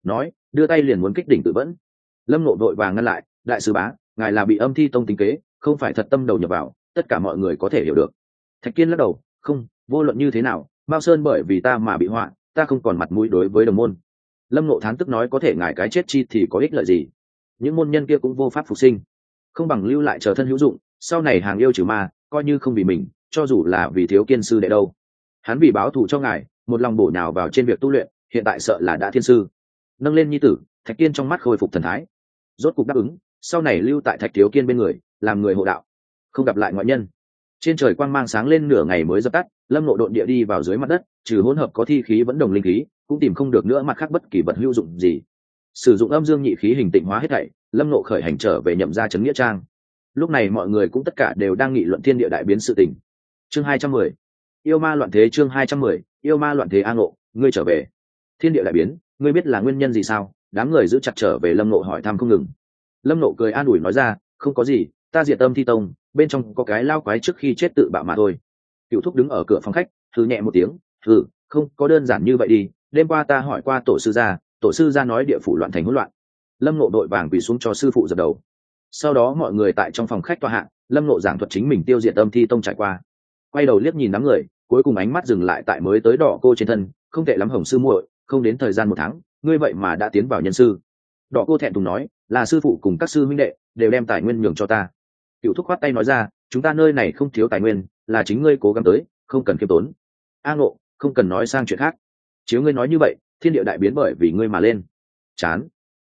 nói đưa tay liền muốn kích đỉnh tự vẫn. Lâm Nộ đội vàng ngăn lại, đại sư bá, ngài là bị âm thi tông tính kế, không phải thật tâm đầu nhập vào, tất cả mọi người có thể hiểu được. Thạch Kiên lắc đầu, không, vô luận như thế nào, Mao Sơn bởi vì ta mà bị họa, ta không còn mặt mũi đối với đồng môn. Lâm Nộ thán tức nói, có thể ngài cái chết chi thì có ích lợi gì? Những môn nhân kia cũng vô pháp phục sinh, không bằng lưu lại chờ thân hữu dụng, sau này hàng yêu trừ ma, coi như không vì mình, cho dù là vì Thiếu Kiên sư đệ đâu. Hắn vì báo thù cho ngài, một lòng bổ nhào vào trên việc tu luyện, hiện tại sợ là đã thiên sư. Nâng lên nhi tử, Thạch Kiên trong mắt khôi phục thần thái, rốt cục đáp ứng, sau này lưu tại Thạch Thiếu Kiên bên người, làm người hộ đạo, không gặp lại ngoại nhân. Trên trời quang mang sáng lên nửa ngày mới dập tắt, Lâm Nộ độn địa đi vào dưới mặt đất, trừ hỗn hợp có thi khí vẫn đồng linh khí, cũng tìm không được nữa mặt khác bất kỳ vật hữu dụng gì. Sử dụng âm dương nhị khí hình tịnh hóa hết thảy, Lâm Nộ khởi hành trở về Nhậm gia trấn nghĩa trang. Lúc này mọi người cũng tất cả đều đang nghị luận thiên địa đại biến sự tình. Chương 210, yêu ma loạn thế. Chương 210, yêu ma loạn thế. A Ngộ, ngươi trở về. Thiên địa đại biến, ngươi biết là nguyên nhân gì sao? Đám người giữ chặt trở về Lâm Nộ hỏi thăm không ngừng. Lâm Nộ cười an ủi nói ra, không có gì, ta diệt âm thi tông, bên trong có cái lao quái trước khi chết tự bạo mà thôi. Cựu Thúc đứng ở cửa phòng khách, thử nhẹ một tiếng, không có đơn giản như vậy đi, đêm qua ta hỏi qua tổ sư gia nói địa phủ loạn thành hỗn loạn. Lâm Nộ đội vàng quỳ xuống cho sư phụ dập đầu. Sau đó mọi người tại trong phòng khách tọa hạ, Lâm Nộ giảng thuật chính mình tiêu diệt âm thi tông trải qua. Quay đầu liếc nhìn đám người, cuối cùng ánh mắt dừng lại tại mới tới Đỏ Cô trên thân, không tệ lắm Hồng sư muội, không đến thời gian 1 tháng, ngươi vậy mà đã tiến vào nhân sư. Đỏ Cô thẹn thùng nói, là sư phụ cùng các sư huynh đệ đều đem tài nguyên nhường cho ta. Cựu Thúc khoát tay nói ra, chúng ta nơi này không thiếu tài nguyên, là chính ngươi cố gắng tới, không cần khiêm tốn. A Ngộ, không cần nói sang chuyện khác. Chiếu ngươi nói như vậy, thiên địa đại biến bởi vì ngươi mà lên. Chán.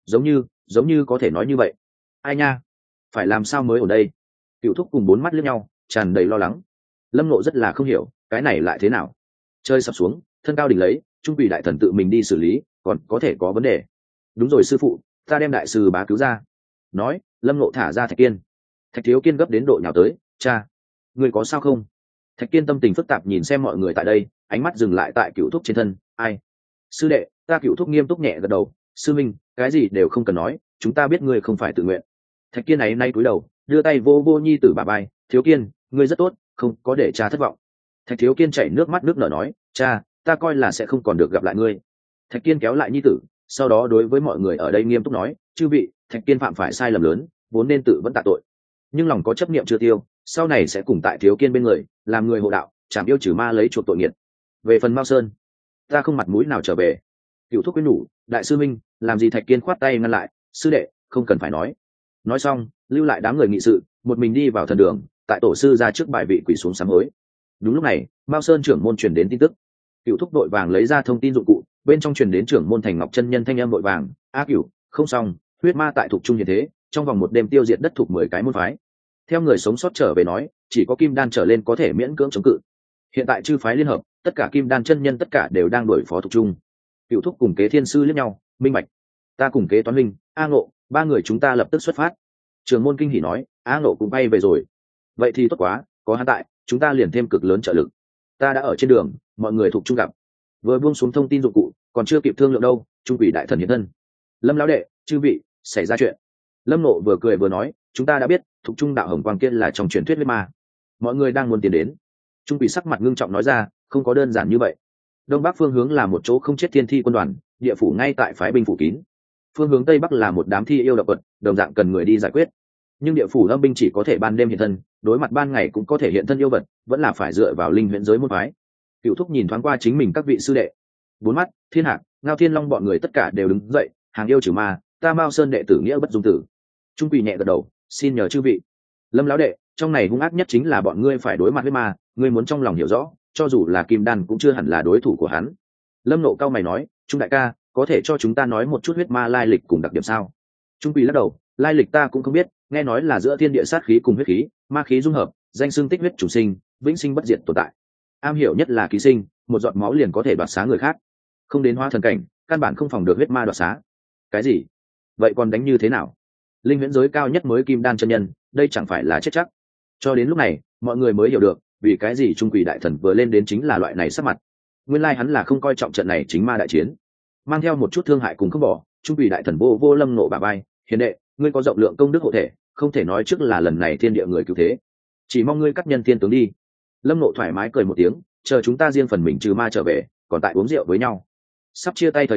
Giống như có thể nói như vậy. Ai nha, phải làm sao mới ở đây? Cựu Thúc cùng 4 mắt liếc nhau, tràn đầy lo lắng. Lâm Ngộ rất là không hiểu, cái này lại thế nào? Chơi sập xuống, thân cao đỉnh lấy, trung quỷ đại thần tự mình đi xử lý, còn có thể có vấn đề. Đúng rồi sư phụ, ta đem đại sư bá cứu ra. Nói, Lâm Ngộ thả ra Thạch Kiên. Thạch Thiếu Kiên gấp đến độ nhào tới, cha, người có sao không? Thạch Kiên tâm tình phức tạp nhìn xem mọi người tại đây, ánh mắt dừng lại tại Cựu Thúc trên thân. Ai? Sư đệ, ta Cựu Thúc nghiêm túc nhẹ gật đầu. Sư minh, cái gì đều không cần nói, chúng ta biết ngươi không phải tự nguyện. Thạch Kiên này nay cúi đầu, đưa tay vô vô nhi tử bà bay. Thiếu Kiên, ngươi rất tốt, không có để cha thất vọng. Thạch Thiếu Kiên chảy nước mắt nước nở nói, cha, ta coi là sẽ không còn được gặp lại ngươi. Thạch Kiên kéo lại nhi tử, sau đó đối với mọi người ở đây nghiêm túc nói, chư vị, Thạch Kiên phạm phải sai lầm lớn, vốn nên tự vẫn tạ tội, nhưng lòng có chấp niệm chưa tiêu, sau này sẽ cùng tại Thiếu Kiên bên người, làm người hộ đạo, chảm yêu trừ ma, lấy chuộc tội nghiệt. Về phần Mao Sơn, ta không mặt mũi nào trở về. Cựu Thúc quyến nhủ, đại sư minh, làm gì? Thạch Kiên khoát tay ngăn lại, sư đệ, không cần phải nói. Nói xong, lưu lại đám người nghị sự, một mình đi vào thần đường, tại tổ sư ra trước bài vị quỳ xuống sám hối. Đúng lúc này, Mao Sơn trưởng môn truyền đến tin tức. Cựu Thúc đội vàng lấy ra thông tin dụng cụ, bên trong truyền đến trưởng môn Thành Ngọc chân nhân thanh âm vội vàng, a Cựu, không xong, huyết ma tại Thục Trung như thế, trong vòng 1 đêm tiêu diệt đất Thục 10 cái môn phái. Theo người sống sót trở về nói, chỉ có kim đan trở lên có thể miễn cưỡng chống cự. Hiện tại chư phái liên hợp, tất cả kim đan chân nhân tất cả đều đang đuổi phó Thục Trung. Cựu Thúc cùng kế thiên sư liếc nhau, minh bạch. Ta cùng kế toán minh, A Ngộ, 3 người chúng ta lập tức xuất phát. Trưởng môn kinh hỉ nói, A Ngộ cũng bay về rồi. Vậy thì tốt quá, có hắn tại, chúng ta liền thêm cực lớn trợ lực. Ta đã ở trên đường, mọi người Thục Trung gặp. Vừa buông xuống thông tin dụng cụ, còn chưa kịp thương lượng đâu, trung quỷ đại thần hiện thân. Lâm lão đệ, chư vị, xảy ra chuyện. Lâm Nộ vừa cười vừa nói, chúng ta đã biết Thục Trung đạo hồng quang kia là trong truyền thuyết huyết ma, mọi người đang muốn tiến đến. Trung quỷ sắc mặt ngưng trọng nói ra, không có đơn giản như vậy. Đông bắc phương hướng là một chỗ không chết thiên thi quân đoàn, địa phủ ngay tại phái binh phủ kín. Phương hướng tây bắc là một đám thi yêu động vật, đồng dạng cần người đi giải quyết. Nhưng địa phủ âm binh chỉ có thể ban đêm hiện thân, đối mặt ban ngày cũng có thể hiện thân yêu vật, vẫn là phải dựa vào linh huyễn giới môn phái. Cựu Thúc nhìn thoáng qua chính mình các vị sư đệ, 4 mắt, Thiên Hạc, Ngao Thiên Long bọn người tất cả đều đứng dậy, hàng yêu trừ ma, ta Mao Sơn đệ tử nghĩa bất dung tử. Trung quỷ nhẹ gật đầu, xin nhờ chư vị. Lâm lão đệ, trong này hung ác nhất chính là bọn ngươi phải đối mặt với ma, ngươi muốn trong lòng hiểu rõ, cho dù là kim đan cũng chưa hẳn là đối thủ của hắn. Lâm Nộ cao mày nói, Trung đại ca, có thể cho chúng ta nói một chút huyết ma lai lịch cùng đặc điểm sao? Trung quỷ lắc đầu, lai lịch ta cũng không biết, nghe nói là giữa thiên địa sát khí cùng huyết khí, ma khí dung hợp, danh xưng tích huyết chủ sinh, vĩnh sinh bất diệt tồn tại. Am hiểu nhất là ký sinh, một giọt máu liền có thể đoạt xá người khác, không đến hóa thần cảnh, căn bản không phòng được huyết ma đoạt xá. Cái gì? Vậy còn đánh như thế nào? Linh huyễn giới cao nhất mới kim đan chân nhân, đây chẳng phải là chết chắc. Cho đến lúc này, mọi người mới hiểu được, vì cái gì trung quỷ đại thần vừa lên đến chính là loại này sắc mặt. Nguyên lai hắn là không coi trọng trận này chính ma đại chiến, mang theo một chút thương hại cùng không bỏ. Trung quỷ đại thần vô Lâm Nộ bả vai, hiền đệ, ngươi có rộng lượng công đức hộ thể, không thể nói trước là lần này thiên địa người cứu thế, chỉ mong ngươi cắt nhân thiên tướng đi. Lâm Nộ thoải mái cười một tiếng, chờ chúng ta riêng phần mình trừ ma trở về, còn tại uống rượu với nhau. Sắp chia tay thời điểm,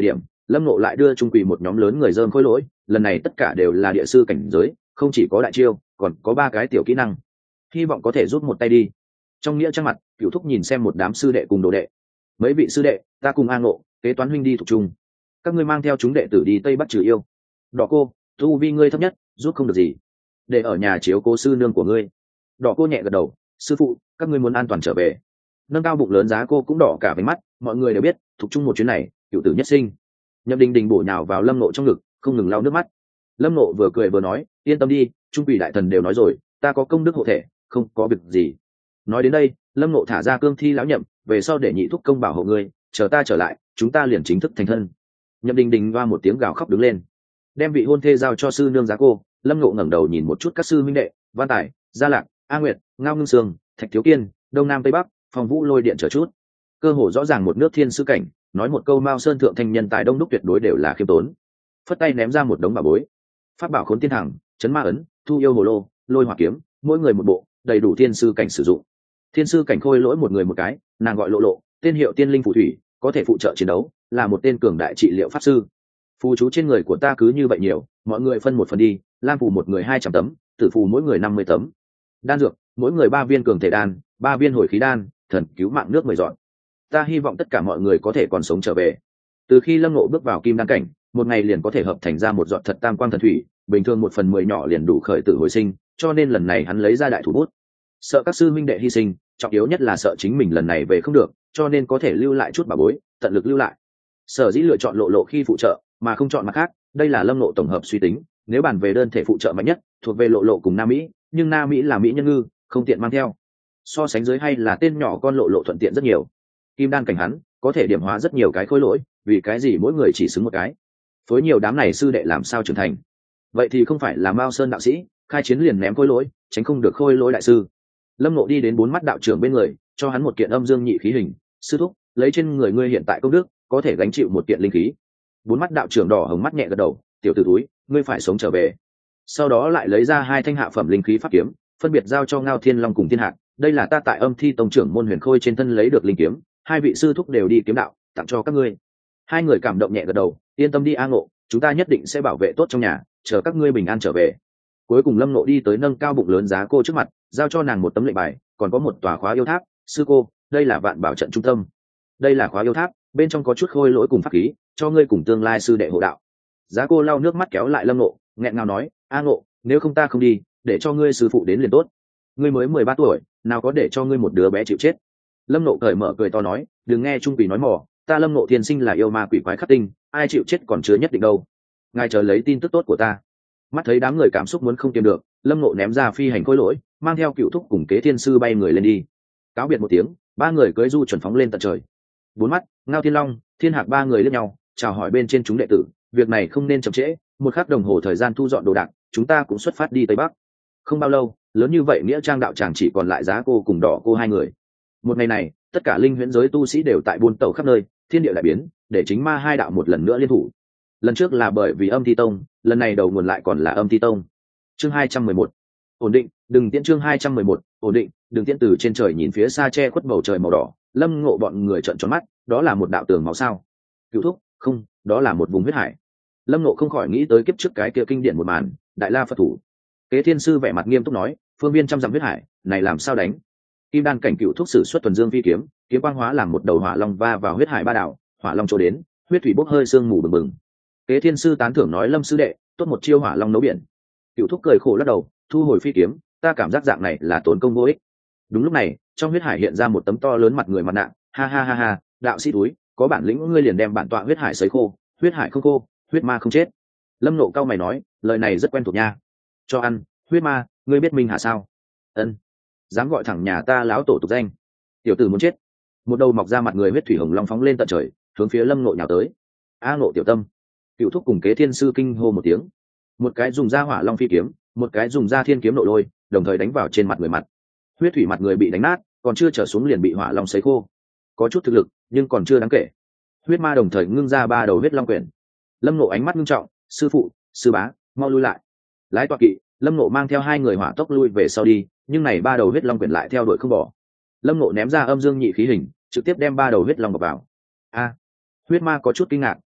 Lâm Ngộ lại đưa trung quỷ một nhóm lớn người dơm khôi lỗi, lần này tất cả đều là địa sư cảnh giới, không chỉ có đại chiêu, còn có 3 cái tiểu kỹ năng, hy vọng có thể giúp một tay đi. Trong nghĩa trang mặt, Cửu Thúc nhìn xem một đám sư đệ cùng đồ đệ. Mấy vị sư đệ, ta cùng A Ngộ, kế toán huynh đi thuộc chung, các ngươi mang theo chúng đệ tử đi tây bắc trừ yêu. Đỏ cô, tu vi ngươi thấp nhất, giúp không được gì, để ở nhà chiếu cố sư nương của ngươi. Đỏ cô nhẹ gật đầu, sư phụ, các ngươi muốn an toàn trở về. Nâng cao bụng lớn Giá Cô cũng đỏ cả váy mắt, mọi người đều biết thuộc chung một chuyến này cựu tử nhất sinh. Nhậm Đình Đình bổ nhào vào Lâm Nộ trong ngực, không ngừng lau nước mắt. Lâm Nộ vừa cười vừa nói, yên tâm đi, trung quỷ đại thần đều nói rồi, ta có công đức hộ thể, không có việc gì. Nói đến đây, Lâm Nộ thả ra cương thi lão nhậm, về sau để nhị thúc công bảo hộ ngươi, chờ ta trở lại, chúng ta liền chính thức thành thân. Nhậm Đình Đình hoa một tiếng gào khóc đứng lên, đem vị hôn thê giao cho sư nương Giá Cô. Lâm Nộ ngẩng đầu nhìn một chút các sư minh đệ, Văn Tài, Gia Lạc, A Nguyệt, Ngao Ngưng Sương, Thạch Thiếu Kiên, Đông Nam Tây Bắc, Phong Vũ Lôi Điện chờ chút, cơ hồ rõ ràng một nước thiên sư cảnh, nói một câu Mao Sơn thượng thanh nhân tài đông đúc tuyệt đối đều là khiêm tốn. Phất tay ném ra một đống bảo bối, pháp bảo khốn tiên hằng, chấn ma ấn, thu yêu hồ lô, lôi hỏa kiếm, mỗi người một bộ, đầy đủ thiên sư cảnh sử dụng. Thiên sư cảnh khôi lỗi một người một cái, nàng gọi Lộ Lộ, tên hiệu Tiên Linh phù thủy, có thể phụ trợ chiến đấu, là một tên cường đại trị liệu pháp sư. Phù chú trên người của ta cứ như vậy nhiều, mọi người phân một phần đi, lam phù một người 200 tấm, tử phù mỗi người 50 tấm. Đan dược, mỗi người 3 viên cường thể đan, 3 viên hồi khí đan, thần cứu mạng nước 10 dọn. Ta hy vọng tất cả mọi người có thể còn sống trở về. Từ khi Lâm Ngộ bước vào kim đan cảnh, một ngày liền có thể hợp thành ra một giọt thật tam quang thần thủy, bình thường 1/10 nhỏ liền đủ khởi tử hồi sinh, cho nên lần này hắn lấy ra đại thủ bút. Sợ các sư minh đệ hy sinh, trọng yếu nhất là sợ chính mình lần này về không được, cho nên có thể lưu lại chút bảo bối, tận lực lưu lại. Sở dĩ lựa chọn Lộ Lộ khi phụ trợ, mà không chọn mặt khác, đây là Lâm Ngộ tổng hợp suy tính. Nếu bàn về đơn thể phụ trợ mạnh nhất, thuộc về Lộ Lộ cùng Nam Mỹ, nhưng Nam Mỹ là mỹ nhân ngư, không tiện mang theo. So sánh dưới hay là tên nhỏ con Lộ Lộ thuận tiện rất nhiều. Kim đan cảnh hắn có thể điểm hóa rất nhiều cái khối lỗi, vì cái gì mỗi người chỉ xứng một cái? Phối nhiều đám này sư đệ làm sao trưởng thành? Vậy thì không phải là Mao Sơn đạo sĩ, khai chiến liền ném khối lỗi, tránh không được khôi lỗi đại sư. Lâm Ngộ đi đến 4 mắt đạo trưởng bên người, cho hắn một kiện âm dương nhị khí hình. Sư thúc, lấy trên người ngươi hiện tại công đức, có thể gánh chịu một kiện linh khí. 4 mắt đạo trưởng đỏ hồng mắt nhẹ gật đầu, tiểu tử túi, ngươi phải sống trở về. Sau đó lại lấy ra 2 thanh hạ phẩm linh khí pháp kiếm, phân biệt giao cho Ngao Thiên Long cùng Thiên Hạc. Đây là ta tại Âm Thi tông trưởng môn Huyền Khôi trên thân lấy được linh kiếm, 2 vị sư thúc đều đi kiếm đạo, tặng cho các ngươi. 2 người cảm động nhẹ gật đầu, yên tâm đi A Ngộ, chúng ta nhất định sẽ bảo vệ tốt trong nhà, chờ các ngươi bình an trở về. Cuối cùng Lâm Ngộ đi tới nâng cao bụng lớn Giá Cô trước mặt, giao cho nàng một tấm lệnh bài, còn có một tòa khóa yêu tháp. Sư cô, đây là vạn bảo trận trung tâm, đây là khóa yêu tháp, bên trong có chút khôi lỗi cùng pháp khí, cho ngươi cùng tương lai sư đệ hộ đạo. Giá Cô lau nước mắt kéo lại Lâm Ngộ, nghẹn ngào nói, A Ngộ, nếu không ta không đi, để cho ngươi sư phụ đến liền tốt. Ngươi mới 13 tuổi, nào có để cho ngươi một đứa bé chịu chết. Lâm Ngộ cởi mở cười to nói, đừng nghe trung quỷ nói mỏ, ta Lâm Ngộ thiên sinh là yêu ma quỷ quái khắc tinh, ai chịu chết còn chưa nhất định đâu. Ngài chờ lấy tin tức tốt của ta. Mắt thấy đám người cảm xúc muốn không kiềm được, Lâm Ngộ ném ra phi hành khối lỗi, mang theo Cựu Thúc cùng Kế Thiên sư bay người lên đi. Cáo biệt một tiếng, 3 người cưỡi du chuẩn phóng lên tận trời. 4 mắt, Ngao Thiên Long, Thiên Hạc 3 người liếc nhau, chào hỏi bên trên chúng đệ tử, việc này không nên chậm trễ, 1 khắc đồng hồ thời gian thu dọn đồ đạc, chúng ta cũng xuất phát đi tây bắc. Không bao lâu, lớn như vậy nghĩa trang đạo tràng chỉ còn lại Giá Cô cùng Đỏ Cô 2 người. Một ngày này, tất cả linh huyễn giới tu sĩ đều tại buôn tẩu khắp nơi, thiên địa đại biến, để chính ma 2 đạo một lần nữa liên thủ. Lần trước là bởi vì Âm Thi tông, lần này đầu nguồn lại còn là Âm Thi tông. Chương 211. Ổn định, đừng tiễn. Chương 211. Ổn định, đừng tiễn. Từ trên trời nhìn phía xa che khuất bầu trời màu đỏ, Lâm Ngộ bọn người trợn tròn mắt, đó là một đạo tường máu sao? Cựu Thúc, không, đó là một vùng huyết hải. Lâm Ngộ không khỏi nghĩ tới kiếp trước cái kia kinh điển một màn, Đại La Phật thủ. Kế Thiên sư vẻ mặt nghiêm túc nói, phương viên trăm dặm huyết hải, này làm sao đánh? Kim đan cảnh Cựu Thúc sử xuất thuần dương phi kiếm, kiếm quang hóa làm một đầu hỏa long va vào huyết hải 3 đảo, hỏa long chỗ đến, huyết thủy bốc hơi sương mù bừng bừng. Kế Thiên sư tán thưởng nói, Lâm sư đệ, tốt một chiêu hỏa long nấu biển. Cựu Thúc cười khổ lắc đầu, thu hồi phi kiếm, ta cảm giác dạng này là tốn công vô ích. Đúng lúc này, trong huyết hải hiện ra một tấm to lớn mặt người mặt nạ, ha ha ha ha, đạo sĩ túi, có bản lĩnh ngươi liền đem bản tọa huyết hải sấy khô, huyết hải không khô, huyết ma không chết. Lâm Nộ cao mày nói, lời này rất quen thuộc nha. Cho ăn, huyết ma, ngươi biết Minh Hà sao? Ân. Dám gọi thẳng nhà ta láo tổ tục danh. Tiểu tử muốn chết. Một đầu mọc ra mặt người huyết thủy hồng long phóng lên tận trời, hướng phía Lâm Nộ nhào tới. A Nộ tiểu tâm. Cựu Thúc cùng Kế Thiên sư kinh hô một tiếng. Một cái dùng ra hỏa long phi kiếm, một cái dùng ra thiên kiếm nội lôi, đồng thời đánh vào trên mặt người mặt. Huyết thủy mặt người bị đánh nát, còn chưa trở xuống liền bị hỏa long sấy khô. Có chút thực lực, nhưng còn chưa đáng kể. Huyết ma đồng thời ngưng ra 3 đầu huyết long quyển. Lâm Ngộ ánh mắt ngưng trọng, sư phụ, sư bá, mau lui lại. Lái tọa kỵ, Lâm Ngộ mang theo 2 người hỏa tốc lui về sau đi, nhưng này 3 đầu huyết long quyển lại theo đuổi không bỏ. Lâm Ngộ ném ra âm dương nhị khí hình, trực tiếp đem 3 đầu huyết long bọc vào. A! Huyết ma có chút kinh ngạc,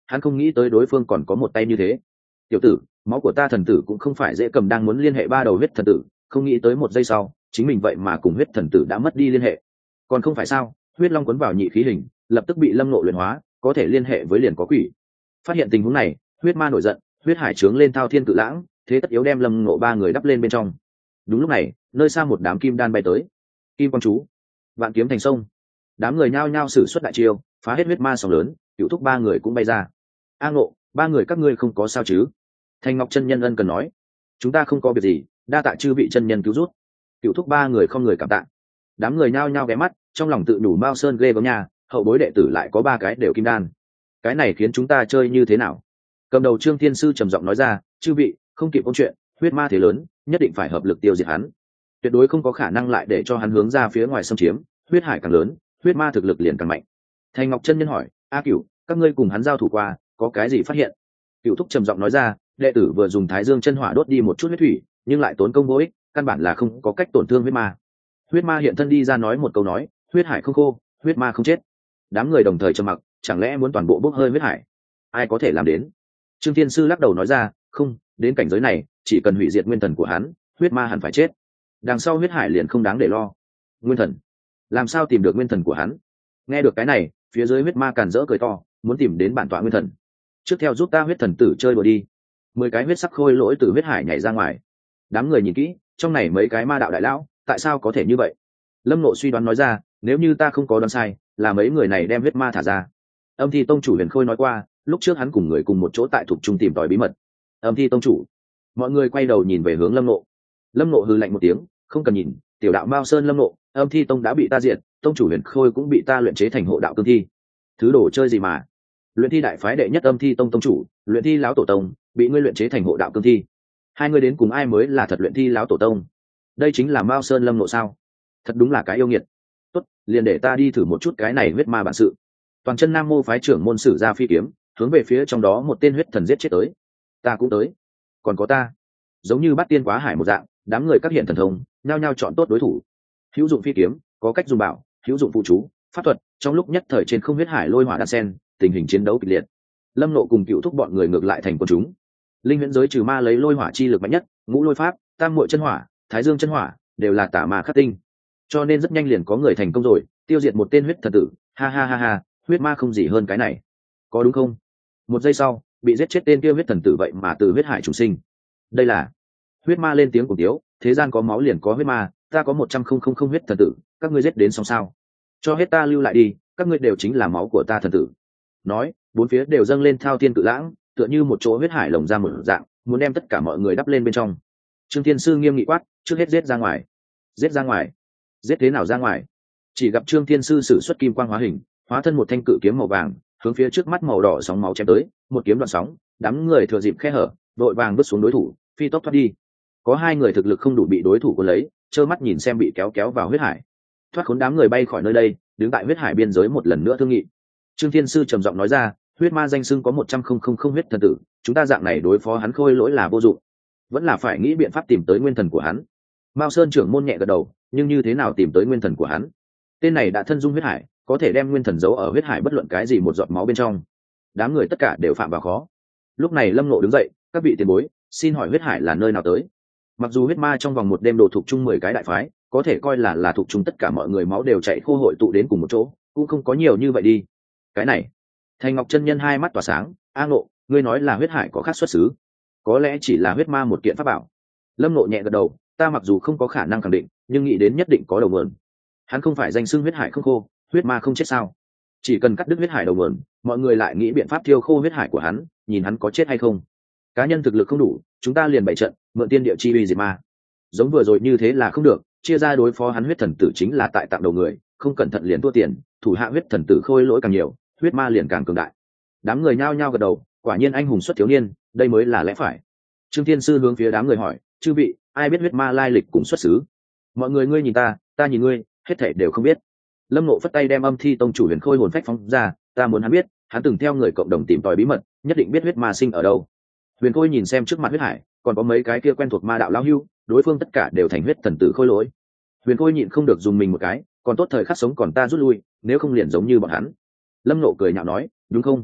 hắn không nghĩ tới đối phương còn có một tay như thế. Tiểu tử, máu của ta thần tử cũng không phải dễ cầm, đang muốn liên hệ ba đầu huyết thần tử, không nghĩ tới một giây sau chính mình vậy mà cùng huyết thần tử đã mất đi liên hệ. Còn không phải sao? Huyết long cuốn vào nhị khí hình, lập tức bị Lâm Ngộ luyện hóa, có thể liên hệ với liền có quỷ. Phát hiện tình huống này, huyết ma nổi giận, huyết hải trướng lên thao thiên cự lãng, thế tất yếu đem Lâm Ngộ ba người đắp lên bên trong. Đúng lúc này, nơi xa một đám kim đan bay tới. Kim quang chú, vạn kiếm thành sông. Đám người nhao nhao sử xuất đại chiêu, phá hết huyết ma sóng lớn, Cựu Thúc ba người cũng bay ra. A Ngộ, ba người các ngươi không có sao chứ? Thanh Ngọc chân nhân ân cần nói. Chúng ta không có việc gì, đa tạ chư vị chân nhân cứu rút. Cựu Thúc ba người không người cảm tạ. Đám người nhao nhao ghé mắt, trong lòng tự đủ Mao Sơn ghê gớm nha, hậu bối đệ tử lại có ba cái đều kim đan. Cái này khiến chúng ta chơi như thế nào? Cầm đầu Trương Thiên Sư trầm giọng nói ra, chư vị, không kịp ôn chuyện, huyết ma thế lớn, nhất định phải hợp lực tiêu diệt hắn. Tuyệt đối không có khả năng lại để cho hắn hướng ra phía ngoài xâm chiếm, huyết hải càng lớn, huyết ma thực lực liền càng mạnh. Thành Ngọc chân nhân hỏi, A Cửu, các ngươi cùng hắn giao thủ qua, có cái gì phát hiện? Cửu Thúc trầm giọng nói ra, đệ tử vừa dùng Thái Dương chân hỏa đốt đi một chút huyết thủy, nhưng lại tốn công vô ích, căn bản là không có cách tổn thương huyết ma. Huyết ma hiện thân đi ra nói một câu nói, huyết hải không khô, huyết ma không chết. Đám người đồng thời trầm mặc, chẳng lẽ muốn toàn bộ bốc hơi huyết hải? Ai có thể làm đến? Trương Thiên Sư lắc đầu nói ra, không, đến cảnh giới này, chỉ cần hủy diệt nguyên thần của hắn, huyết ma hẳn phải chết. Đằng sau huyết hải liền không đáng để lo. Nguyên thần? Làm sao tìm được nguyên thần của hắn? Nghe được cái này, phía dưới huyết ma càn rỡ cười to, muốn tìm đến bản tọa nguyên thần. Trước theo giúp ta huyết thần tử chơi đùa đi. 10 cái huyết sắc khôi lỗi từ huyết hải nhảy ra ngoài. Đám người nhìn kỹ, trong này mấy cái ma đạo đại lão, tại sao có thể như vậy? Lâm Ngộ suy đoán nói ra, nếu như ta không có đoán sai, là mấy người này đem huyết ma thả ra. Âm Thi tông chủ Huyền Khôi nói qua, lúc trước hắn cùng người cùng một chỗ tại thuộc trung tìm tòi bí mật. Âm Thi tông chủ. Mọi người quay đầu nhìn về hướng Lâm Ngộ. Lâm Ngộ hừ lạnh một tiếng, không cần nhìn, tiểu đạo Mao Sơn Lâm Ngộ, Âm Thi tông đã bị ta diệt, tông chủ Huyền Khôi cũng bị ta luyện chế thành hộ đạo cương thi. Thứ đồ chơi gì mà? Luyện thi đại phái đệ nhất Âm Thi tông tông chủ, luyện thi lão tổ tông, bị ngươi luyện chế thành hộ đạo cương thi. Hai người đến cùng ai mới là thật luyện thi lão tổ tông? Đây chính là Mao Sơn Lâm Ngộ sao? Thật đúng là cái yêu nghiệt. Tốt, liền để ta đi thử một chút cái này huyết ma bản sự. Toàn chân Nam mô phái trưởng môn sử ra phi kiếm, hướng về phía trong đó một tên huyết thần giết chết tới. Ta cũng tới. Còn có ta. Giống như bắt tiên quá hải một dạng, đám người các hiện thần thông, nhao nhao chọn tốt đối thủ. Hữu dụng phi kiếm, có cách dùng bảo, hữu dụng phụ chú, pháp thuật, trong lúc nhất thời trên không huyết hải lôi hỏa đan sen, tình hình chiến đấu kịch liệt. Lâm Nộ cùng Cựu Thúc bọn người ngược lại thành quân chúng. Linh huyễn giới trừ ma lấy lôi hỏa chi lực mạnh nhất, ngũ lôi pháp, tam muội chân hỏa, thái dương chân hỏa, đều là tả ma khắc tinh. Cho nên rất nhanh liền có người thành công rồi, tiêu diệt một tên huyết thần tử. Ha ha ha ha, huyết ma không gì hơn cái này, có đúng không? Một giây sau, bị giết chết tên kia huyết thần tử vậy mà từ huyết hải trùng sinh. Đây là huyết ma lên tiếng cùng tiếu, thế gian có máu liền có huyết ma, ta có 100,000 huyết thần tử, các ngươi giết đến xong sao? Cho hết ta lưu lại đi, các ngươi đều chính là máu của ta thần tử. Nói, bốn phía đều dâng lên thao thiên cự lãng, tựa như một chỗ huyết hải lồng ra một dạng, muốn đem tất cả mọi người đắp lên bên trong. Trương Thiên Sư nghiêm nghị quát, trước hết giết ra ngoài. Giết ra ngoài? Giết thế nào ra ngoài? Chỉ gặp Trương Thiên Sư sử xuất kim quang hóa hình, hóa thân một thanh cự kiếm màu vàng, hướng phía trước mắt màu đỏ sóng máu chém tới, một kiếm đoạn sóng, đám người thừa dịp khe hở, vội vàng vứt xuống đối thủ, phi tốc thoát đi. Có hai người thực lực không đủ bị đối thủ cuốn lấy, trơ mắt nhìn xem bị kéo vào huyết hải. Thoát khốn đám người bay khỏi nơi đây, đứng tại huyết hải biên giới một lần nữa thương nghị. Trương Thiên Sư trầm giọng nói ra, huyết ma danh xưng có 100,000 huyết thần tử, chúng ta dạng này đối phó hắn khôi lỗi là vô dụng, vẫn là phải nghĩ biện pháp tìm tới nguyên thần của hắn. Mao Sơn trưởng môn nhẹ gật đầu, nhưng như thế nào tìm tới nguyên thần của hắn? Tên này đã thân dung huyết hải, có thể đem nguyên thần giấu ở huyết hải bất luận cái gì một giọt máu bên trong. Đám người tất cả đều phạm vào khó. Lúc này Lâm Ngộ đứng dậy, các vị tiền bối, xin hỏi huyết hải là nơi nào tới? Mặc dù huyết ma trong vòng một đêm đồ thuộc chung 10 cái đại phái, có thể coi là thuộc chung tất cả mọi người máu đều chạy khô hội tụ đến cùng một chỗ, cũng không có nhiều như vậy đi. Cái này, Thành Ngọc chân nhân hai mắt tỏa sáng, A Ngộ, ngươi nói là huyết hải có khác xuất xứ, có lẽ chỉ là huyết ma một kiện pháp bảo. Lâm Ngộ nhẹ gật đầu, ta mặc dù không có khả năng khẳng định, nhưng nghĩ đến nhất định có đầu nguồn. Hắn không phải danh xưng huyết hải không khô, huyết ma không chết sao? Chỉ cần cắt đứt huyết hải đầu nguồn, mọi người lại nghĩ biện pháp thiêu khô huyết hải của hắn, nhìn hắn có chết hay không. Cá nhân thực lực không đủ, chúng ta liền bày trận, mượn tiên địa chi uy diệt ma. Giống vừa rồi như thế là không được, chia ra đối phó hắn huyết thần tử chính là tại tặng đầu người, không cẩn thận liền thua tiền, thủ hạ huyết thần tử khôi lỗi càng nhiều, huyết ma liền càng cường đại. Đám người nhao nhao gật đầu, quả nhiên anh hùng xuất thiếu niên, đây mới là lẽ phải. Trương Thiên Sư hướng phía đám người hỏi, chư vị, ai biết huyết ma lai lịch cùng xuất xứ? Mọi người ngươi nhìn ta, ta nhìn ngươi, hết thảy đều không biết. Lâm Ngộ phất tay đem Âm Thi tông chủ Huyền Khôi hồn phách phóng ra, ta muốn hắn biết, hắn từng theo người cộng đồng tìm tòi bí mật, nhất định biết huyết ma sinh ở đâu. Huyền Khôi nhìn xem trước mặt huyết hải, còn có mấy cái kia quen thuộc ma đạo lão hưu, đối phương tất cả đều thành huyết thần tử khôi lỗi. Huyền Khôi nhịn không được dùng mình một cái, còn tốt thời khắc sống còn ta rút lui, nếu không liền giống như bọn hắn. Lâm Ngộ cười nhạo nói, đúng không?